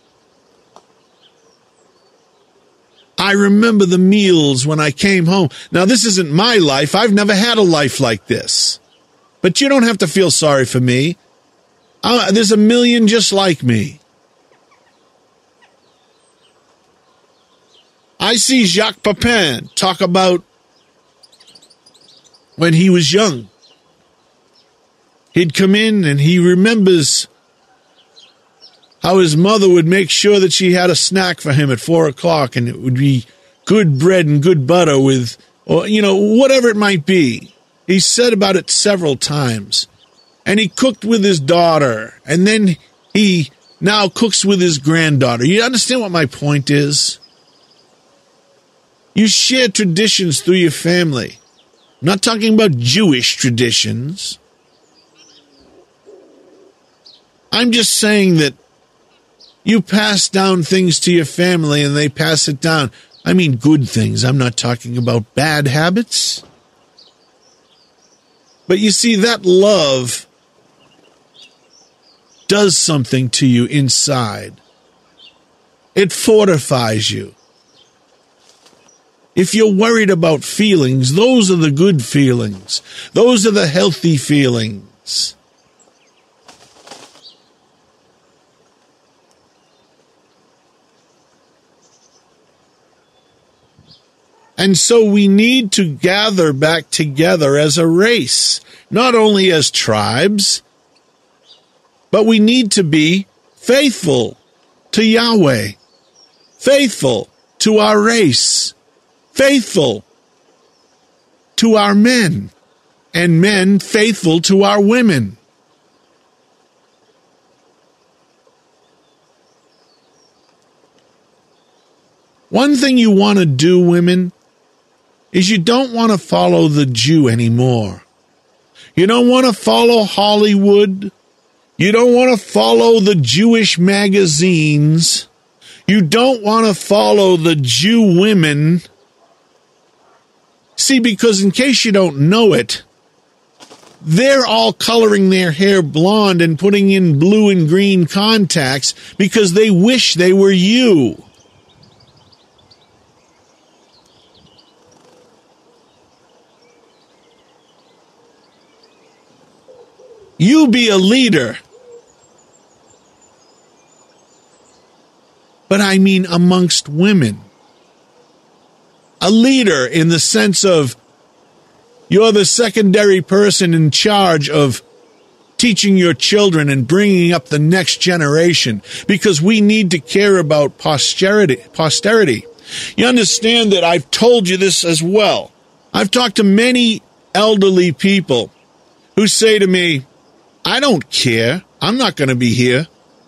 A: I remember the meals when I came home. Now, this isn't my life. I've never had a life like this. But you don't have to feel sorry for me. There's a million just like me. I see Jacques Pepin talk about when he was young. He'd come in and he remembers how his mother would make sure that she had a snack for him at 4 o'clock, and it would be good bread and good butter with, or, whatever it might be. He said about it several times. And he cooked with his daughter, and then he now cooks with his granddaughter. You understand what my point is? You share traditions through your family. I'm not talking about Jewish traditions. I'm just saying that you pass down things to your family and they pass it down. I mean good things. I'm not talking about bad habits. But you see, that love does something to you inside. It fortifies you. If you're worried about feelings, those are the good feelings. Those are the healthy feelings. And so we need to gather back together as a race, not only as tribes, but we need to be faithful to Yahweh, faithful to our race, faithful to our men, and men faithful to our women. One thing you want to do, women, is you don't want to follow the Jew anymore. You don't want to follow Hollywood. You don't want to follow the Jewish magazines. You don't want to follow the Jew women. See, because in case you don't know it, they're all coloring their hair blonde and putting in blue and green contacts because they wish they were you. You be a leader. But I mean amongst women. A leader in the sense of you're the secondary person in charge of teaching your children and bringing up the next generation, because we need to care about posterity. You understand that I've told you this as well. I've talked to many elderly people who say to me, I don't care. I'm not going to be here.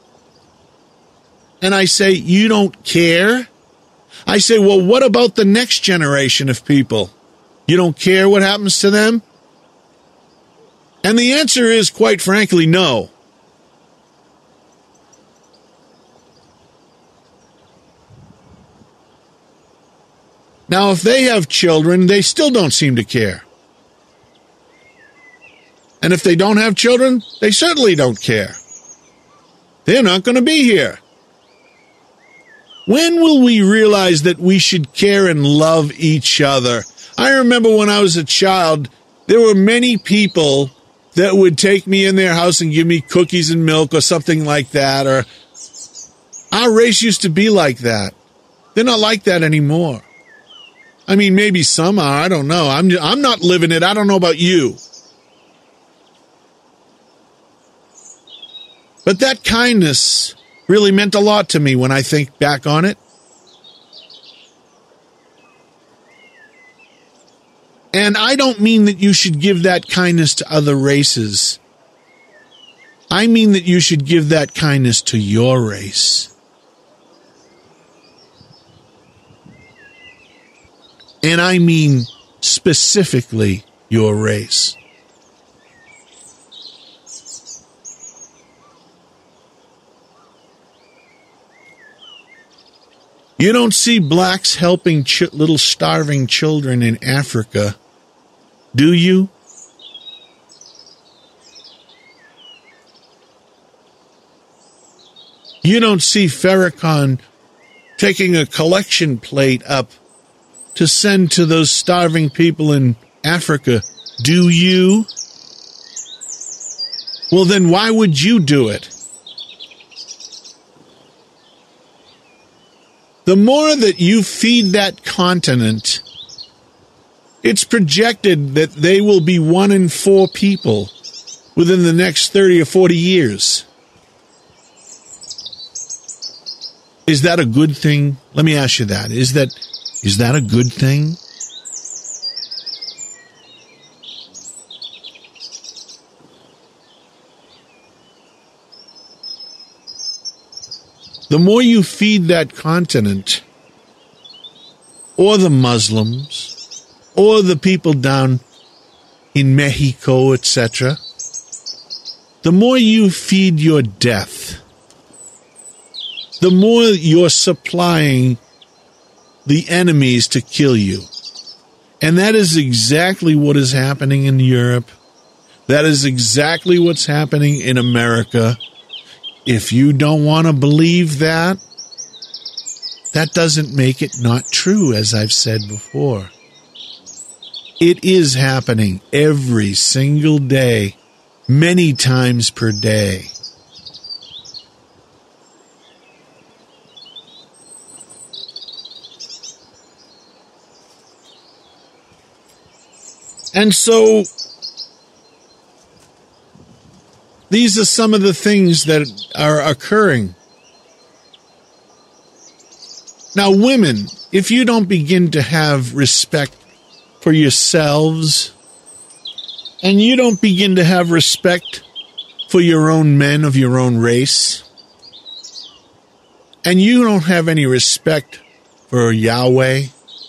A: And I say, you don't care? I say, well, what about the next generation of people? You don't care what happens to them? And the answer is, quite frankly, no. Now, if they have children, they still don't seem to care. And if they don't have children, they certainly don't care. They're not going to be here. When will we realize that we should care and love each other? I remember when I was a child, there were many people that would take me in their house and give me cookies and milk or something like that. Or our race used to be like that. They're not like that anymore. I mean, maybe some are. I don't know. I'm not living it. I don't know about you. But that kindness really meant a lot to me when I think back on it. And I don't mean that you should give that kindness to other races. I mean that you should give that kindness to your race. And I mean specifically your race. You don't see blacks helping little starving children in Africa, do you? You don't see Farrakhan taking a collection plate up to send to those starving people in Africa, do you? Well, then why would you do it? The more that you feed that continent, it's projected that they will be 1 in 4 people within the next 30 or 40 years. Is that a good thing? Let me ask you that. Is that a good thing? The more you feed that continent, or the Muslims, or the people down in Mexico, etc., the more you feed your death, the more you're supplying the enemies to kill you. And that is exactly what is happening in Europe. That is exactly what's happening in America. If you don't want to believe that, that doesn't make it not true, as I've said before. It is happening every single day, many times per day. And so these are some of the things that are occurring. Now, women, if you don't begin to have respect for yourselves, and you don't begin to have respect for your own men of your own race, and you don't have any respect for Yahweh,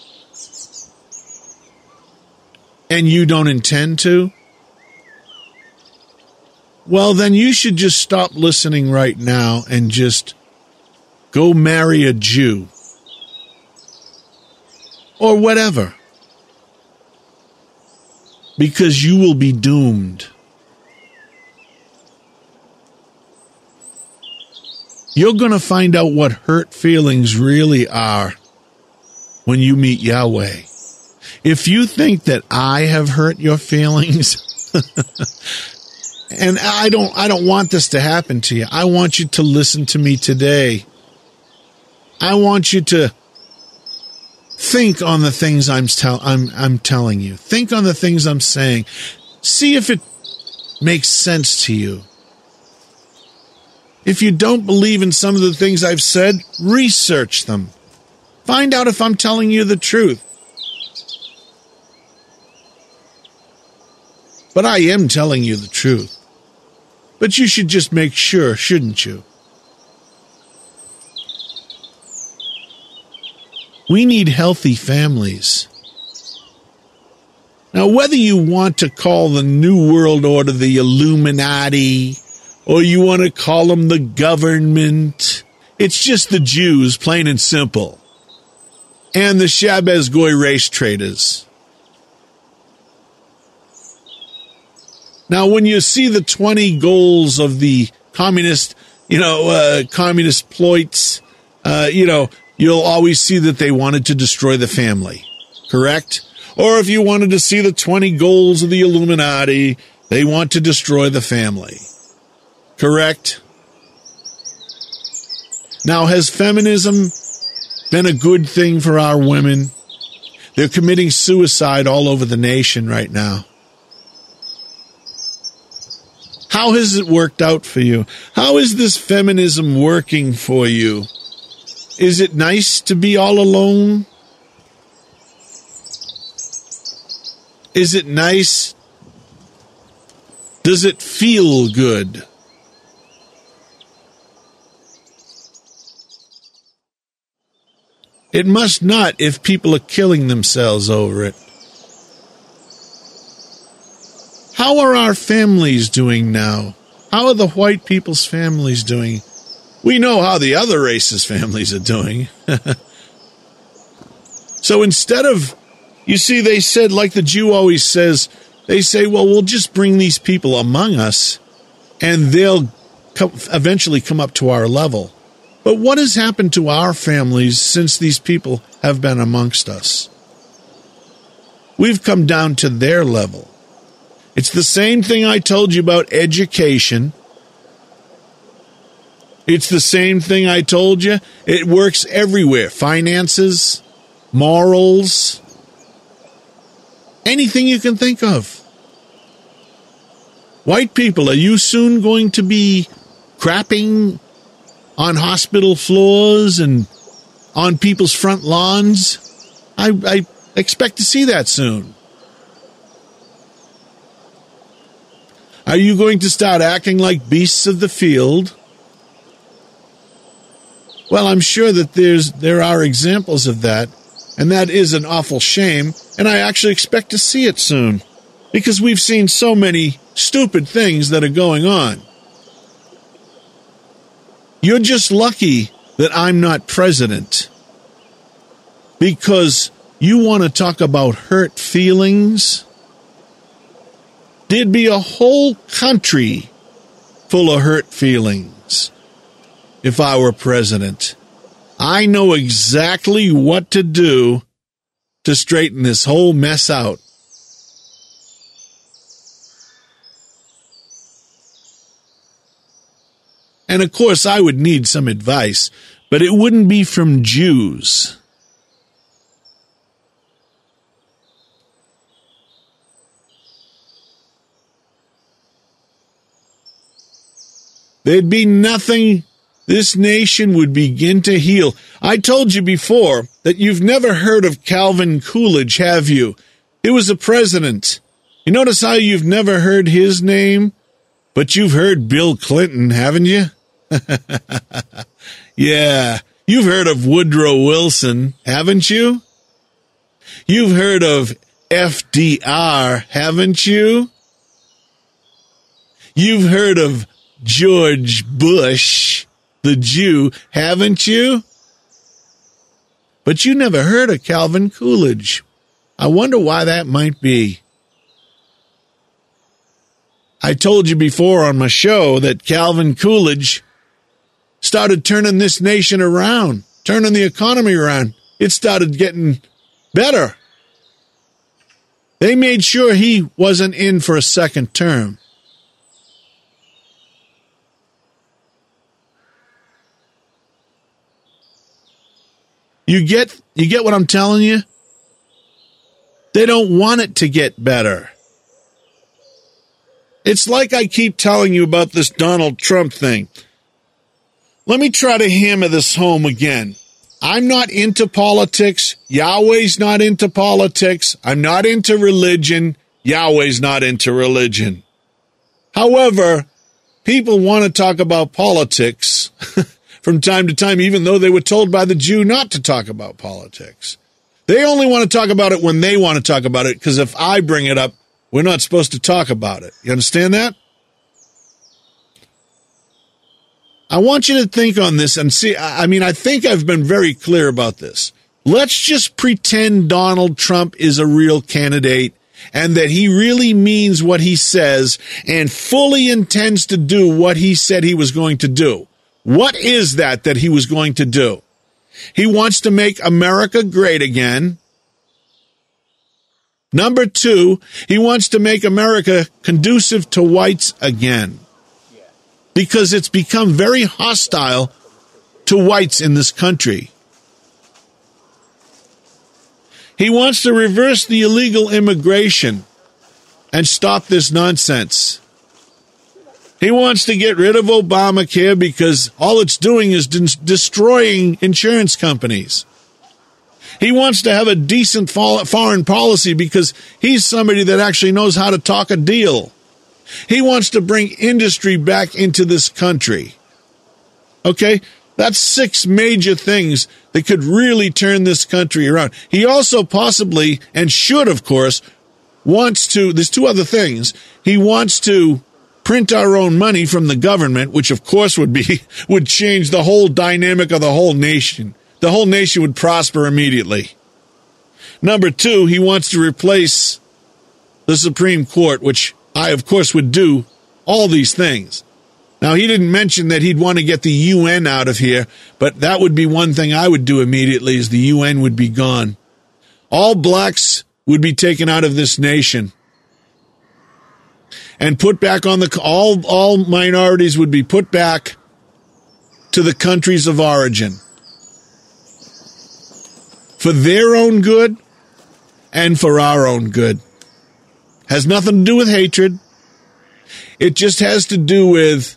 A: and you don't intend to, well, then you should just stop listening right now and just go marry a Jew. Or whatever. Because you will be doomed. You're going to find out what hurt feelings really are when you meet Yahweh. If you think that I have hurt your feelings, and I don't want this to happen to you. I want you to listen to me today. I want you to think on the things I'm telling you. Think on the things I'm saying. See if it makes sense to you. If you don't believe in some of the things I've said, research them. Find out if I'm telling you the truth. But I am telling you the truth. But you should just make sure, shouldn't you? We need healthy families. Now, whether you want to call the New World Order the Illuminati, or you want to call them the government, it's just the Jews, plain and simple, and the Shabbos Goy race traders. Now, when you see the 20 goals of the communist, communist ploits, you'll always see that they wanted to destroy the family, correct? Or if you wanted to see the 20 goals of the Illuminati, they want to destroy the family, correct? Now, has feminism been a good thing for our women? They're committing suicide all over the nation right now. How has it worked out for you? How is this feminism working for you? Is it nice to be all alone? Is it nice? Does it feel good? It must not if people are killing themselves over it. How are our families doing now? How are the white people's families doing? We know how the other races' families are doing. So instead of, you see, they said, like the Jew always says, they say, well, we'll just bring these people among us, and they'll eventually come up to our level. But what has happened to our families since these people have been amongst us? We've come down to their level. It's the same thing I told you about education. It's the same thing I told you. It works everywhere. Finances, morals, anything you can think of. White people, are you soon going to be crapping on hospital floors and on people's front lawns? I expect to see that soon. Are you going to start acting like beasts of the field? Well, I'm sure that there are examples of that, and that is an awful shame, and I actually expect to see it soon, because we've seen so many stupid things that are going on. You're just lucky that I'm not president, because you want to talk about hurt feelings? There'd be a whole country full of hurt feelings if I were president. I know exactly what to do to straighten this whole mess out. And of course, I would need some advice, but it wouldn't be from Jews. There'd be nothing. This nation would begin to heal. I told you before that you've never heard of Calvin Coolidge, have you? He was a president. You notice how you've never heard his name? But you've heard Bill Clinton, haven't you? Yeah, you've heard of Woodrow Wilson, haven't you? You've heard of FDR, haven't you? You've heard of George Bush, the Jew, haven't you? But you never heard of Calvin Coolidge. I wonder why that might be. I told you before on my show that Calvin Coolidge started turning this nation around, turning the economy around. It started getting better. They made sure he wasn't in for a second term. You get what I'm telling you? They don't want it to get better. It's like I keep telling you about this Donald Trump thing. Let me try to hammer this home again. I'm not into politics. Yahweh's not into politics. I'm not into religion. Yahweh's not into religion. However, people want to talk about politics from time to time, even though they were told by the Jew not to talk about politics. They only want to talk about it when they want to talk about it, because if I bring it up, we're not supposed to talk about it. You understand that? I want you to think on this and see. I think I've been very clear about this. Let's just pretend Donald Trump is a real candidate and that he really means what he says and fully intends to do what he said he was going to do. What is that he was going to do? He wants to make America great again. Number 2, he wants to make America conducive to whites again, because it's become very hostile to whites in this country. He wants to reverse the illegal immigration and stop this nonsense. He wants to get rid of Obamacare because all it's doing is destroying insurance companies. He wants to have a decent foreign policy because he's somebody that actually knows how to talk a deal. He wants to bring industry back into this country. Okay? That's 6 major things that could really turn this country around. He also possibly, and should, of course, wants to, there's 2 other things. He wants to print our own money from the government, which of course would change the whole dynamic of the whole nation. The whole nation would prosper immediately. Number 2, he wants to replace the Supreme Court, which I, of course, would do all these things. Now, he didn't mention that he'd want to get the UN out of here, but that would be one thing I would do immediately, is the UN would be gone. All blacks would be taken out of this nation and put back on all minorities would be put back to the countries of origin for their own good and for our own good. Has nothing to do with hatred. It just has to do with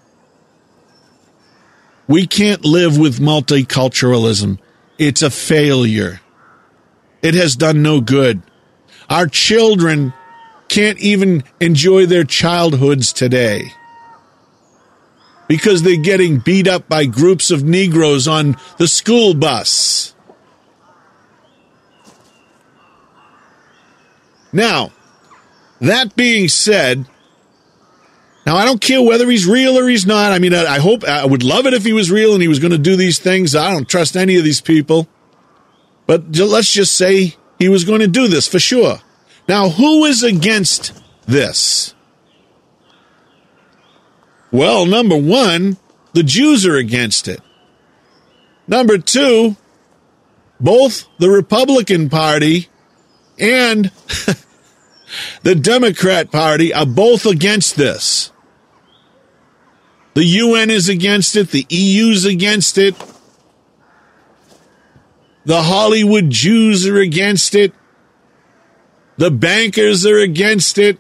A: we can't live with multiculturalism. It's a failure. It has done no good. Our children can't even enjoy their childhoods today because they're getting beat up by groups of Negroes on the school bus. Now, that being said, now I don't care whether he's real or he's not. I mean, I would love it if he was real and he was going to do these things. I don't trust any of these people. But let's just say he was going to do this for sure. Now, who is against this? Well, number 1, the Jews are against it. Number 2, both the Republican Party and the Democrat Party are both against this. The UN is against it. The EU's against it. The Hollywood Jews are against it. The bankers are against it.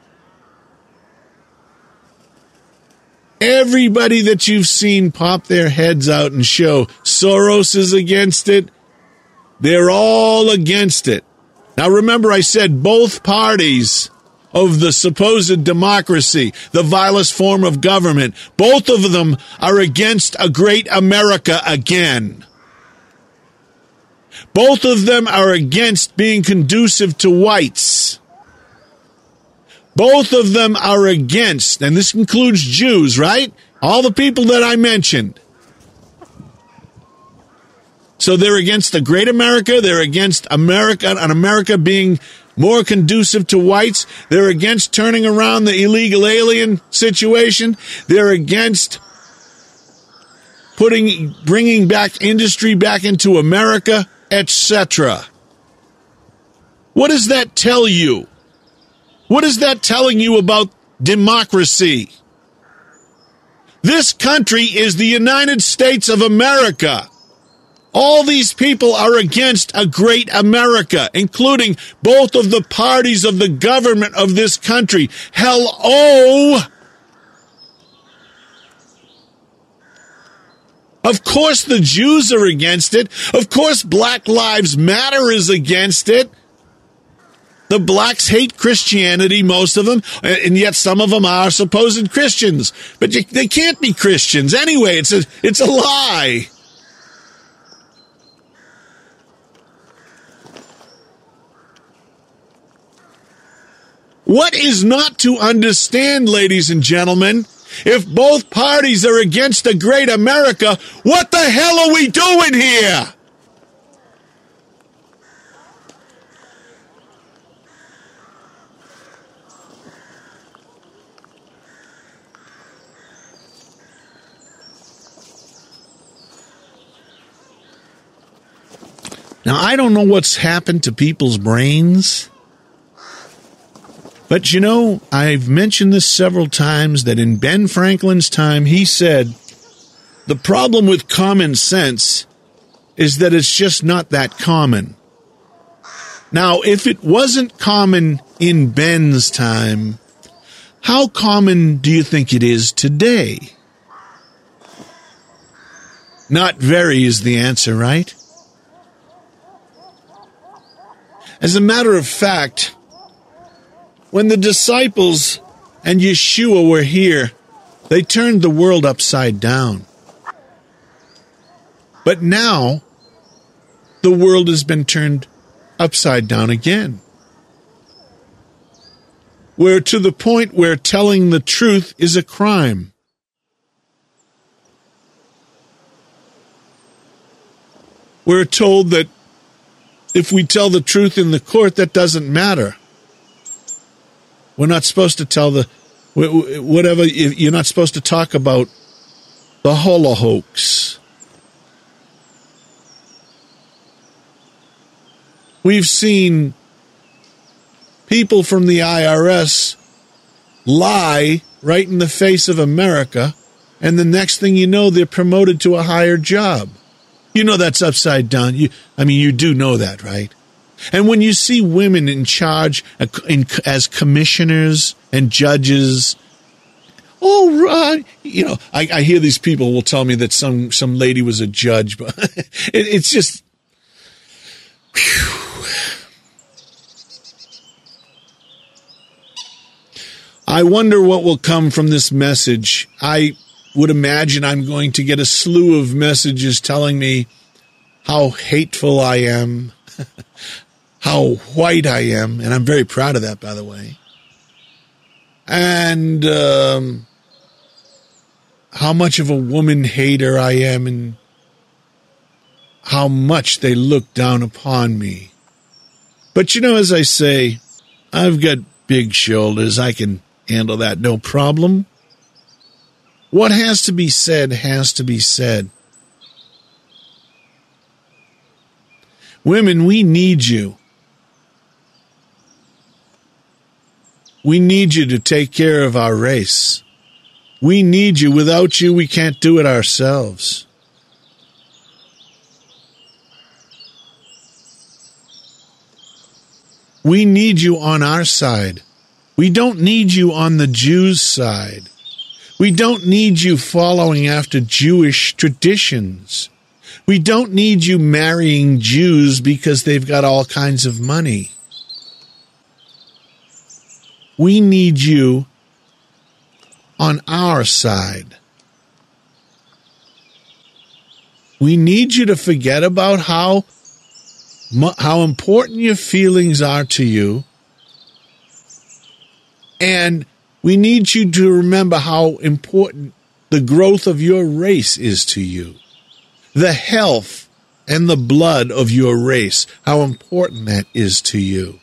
A: Everybody that you've seen pop their heads out and show Soros is against it. They're all against it. Now, remember, I said both parties of the supposed democracy, the vilest form of government, both of them are against a great America again. Both of them are against being conducive to whites. Both of them are against, and this includes Jews, right? All the people that I mentioned. So they're against the great America. They're against America being more conducive to whites. They're against turning around the illegal alien situation. They're against bringing back industry back into America, etc. What does that tell you? What is that telling you about democracy? This country is the United States of America. All these people are against a great America, including both of the parties of the government of this country. Hello! Of course the Jews are against it. Of course Black Lives Matter is against it. The blacks hate Christianity, most of them, and yet some of them are supposed Christians. But they can't be Christians anyway. It's a lie. What is not to understand, ladies and gentlemen? If both parties are against a great America, what the hell are we doing here? Now, I don't know what's happened to people's brains, but you know, I've mentioned this several times that in Ben Franklin's time, he said, the problem with common sense is that it's just not that common. Now, if it wasn't common in Ben's time, how common do you think it is today? Not very is the answer, right? As a matter of fact, when the disciples and Yeshua were here, they turned the world upside down. But now, the world has been turned upside down again. We're to the point where telling the truth is a crime. We're told that if we tell the truth in the court, that doesn't matter. We're not supposed to tell whatever, you're not supposed to talk about the Holocaust. We've seen people from the IRS lie right in the face of America, and the next thing you know, they're promoted to a higher job. You know that's upside down. You do know that, right? And when you see women in charge as commissioners and judges, I hear these people will tell me that some lady was a judge, but it's just, whew. I wonder what will come from this message. I would imagine I'm going to get a slew of messages telling me how hateful I am, how white I am, and I'm very proud of that, by the way, and how much of a woman hater I am, and how much they look down upon me. But you know, as I say, I've got big shoulders. I can handle that, no problem. What has to be said has to be said. Women, we need you. We need you to take care of our race. We need you. Without you, we can't do it ourselves. We need you on our side. We don't need you on the Jews' side. We don't need you following after Jewish traditions. We don't need you marrying Jews because they've got all kinds of money. We need you on our side. We need you to forget about how important your feelings are to you. And we need you to remember how important the growth of your race is to you. The health and the blood of your race, how important that is to you.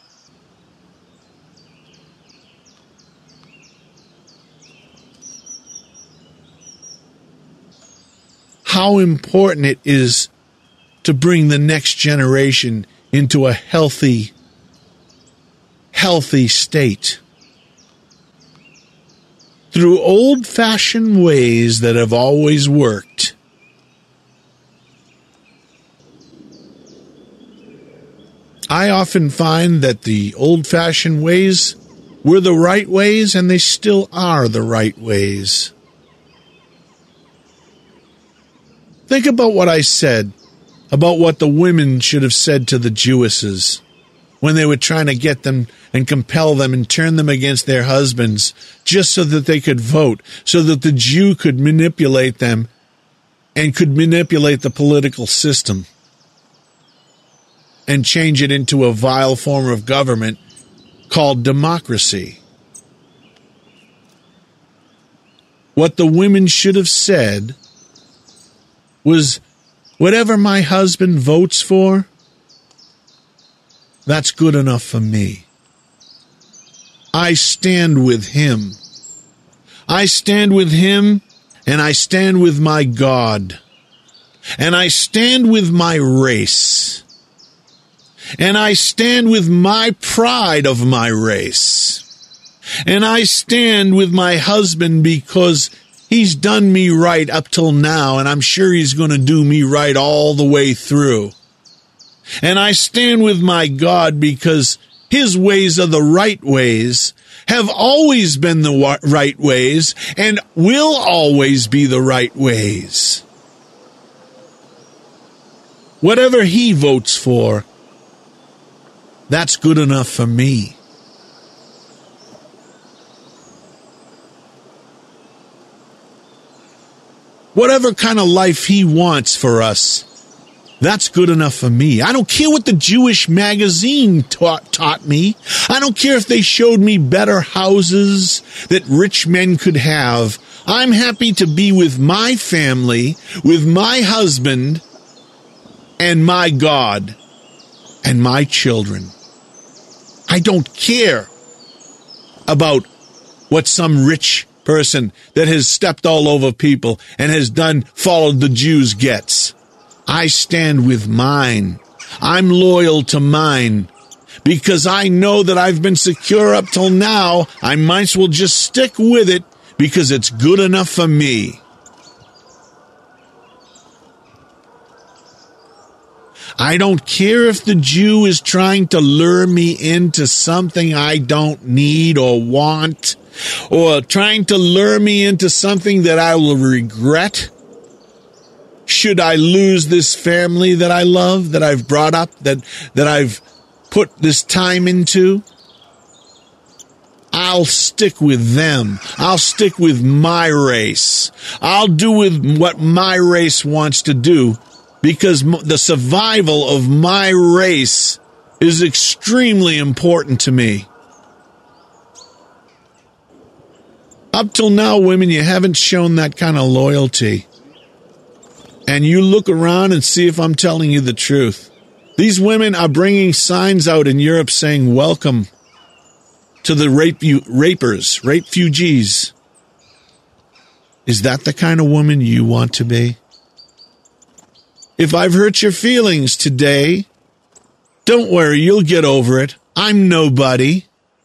A: How important it is to bring the next generation into a healthy state. Through old-fashioned ways that have always worked. I often find that the old-fashioned ways were the right ways, and they still are the right ways. Think about what I said about what the women should have said to the Jewesses when they were trying to get them and compel them and turn them against their husbands just so that they could vote, so that the Jew could manipulate them and could manipulate the political system and change it into a vile form of government called democracy. What the women should have said was, whatever my husband votes for, that's good enough for me. I stand with him. I stand with him, and I stand with my God. And I stand with my race. And I stand with my pride of my race. And I stand with my husband because he's done me right up till now, and I'm sure he's going to do me right all the way through. And I stand with my God because his ways are the right ways, have always been the right ways, and will always be the right ways. Whatever he votes for, that's good enough for me. Whatever kind of life he wants for us, that's good enough for me. I don't care what the Jewish magazine taught me. I don't care if they showed me better houses that rich men could have. I'm happy to be with my family, with my husband, and my God, and my children. I don't care about what some rich person that has stepped all over people and has followed the Jews gets. I stand with mine. I'm loyal to mine because I know that I've been secure up till now. I might as well just stick with it because it's good enough for me. I don't care if the Jew is trying to lure me into something I don't need or want, or trying to lure me into something that I will regret. Should I lose this family that I love, that I've brought up, that I've put this time into? I'll stick with them. I'll stick with my race. I'll do with what my race wants to do, because the survival of my race is extremely important to me. Up till now, women, you haven't shown that kind of loyalty. And you look around and see if I'm telling you the truth. These women are bringing signs out in Europe saying, welcome to the rapers, rapefugees. Is that the kind of woman you want to be? If I've hurt your feelings today, don't worry, you'll get over it. I'm nobody.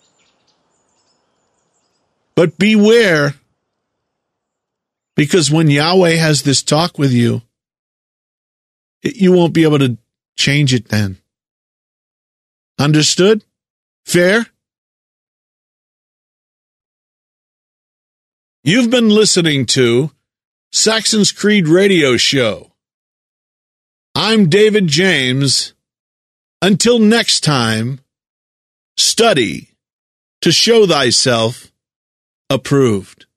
A: But beware, because when Yahweh has this talk with you, you won't be able to change it then. Understood? Fair? You've been listening to Saxon's Creed Radio Show. I'm David James. Until next time, study to show thyself approved.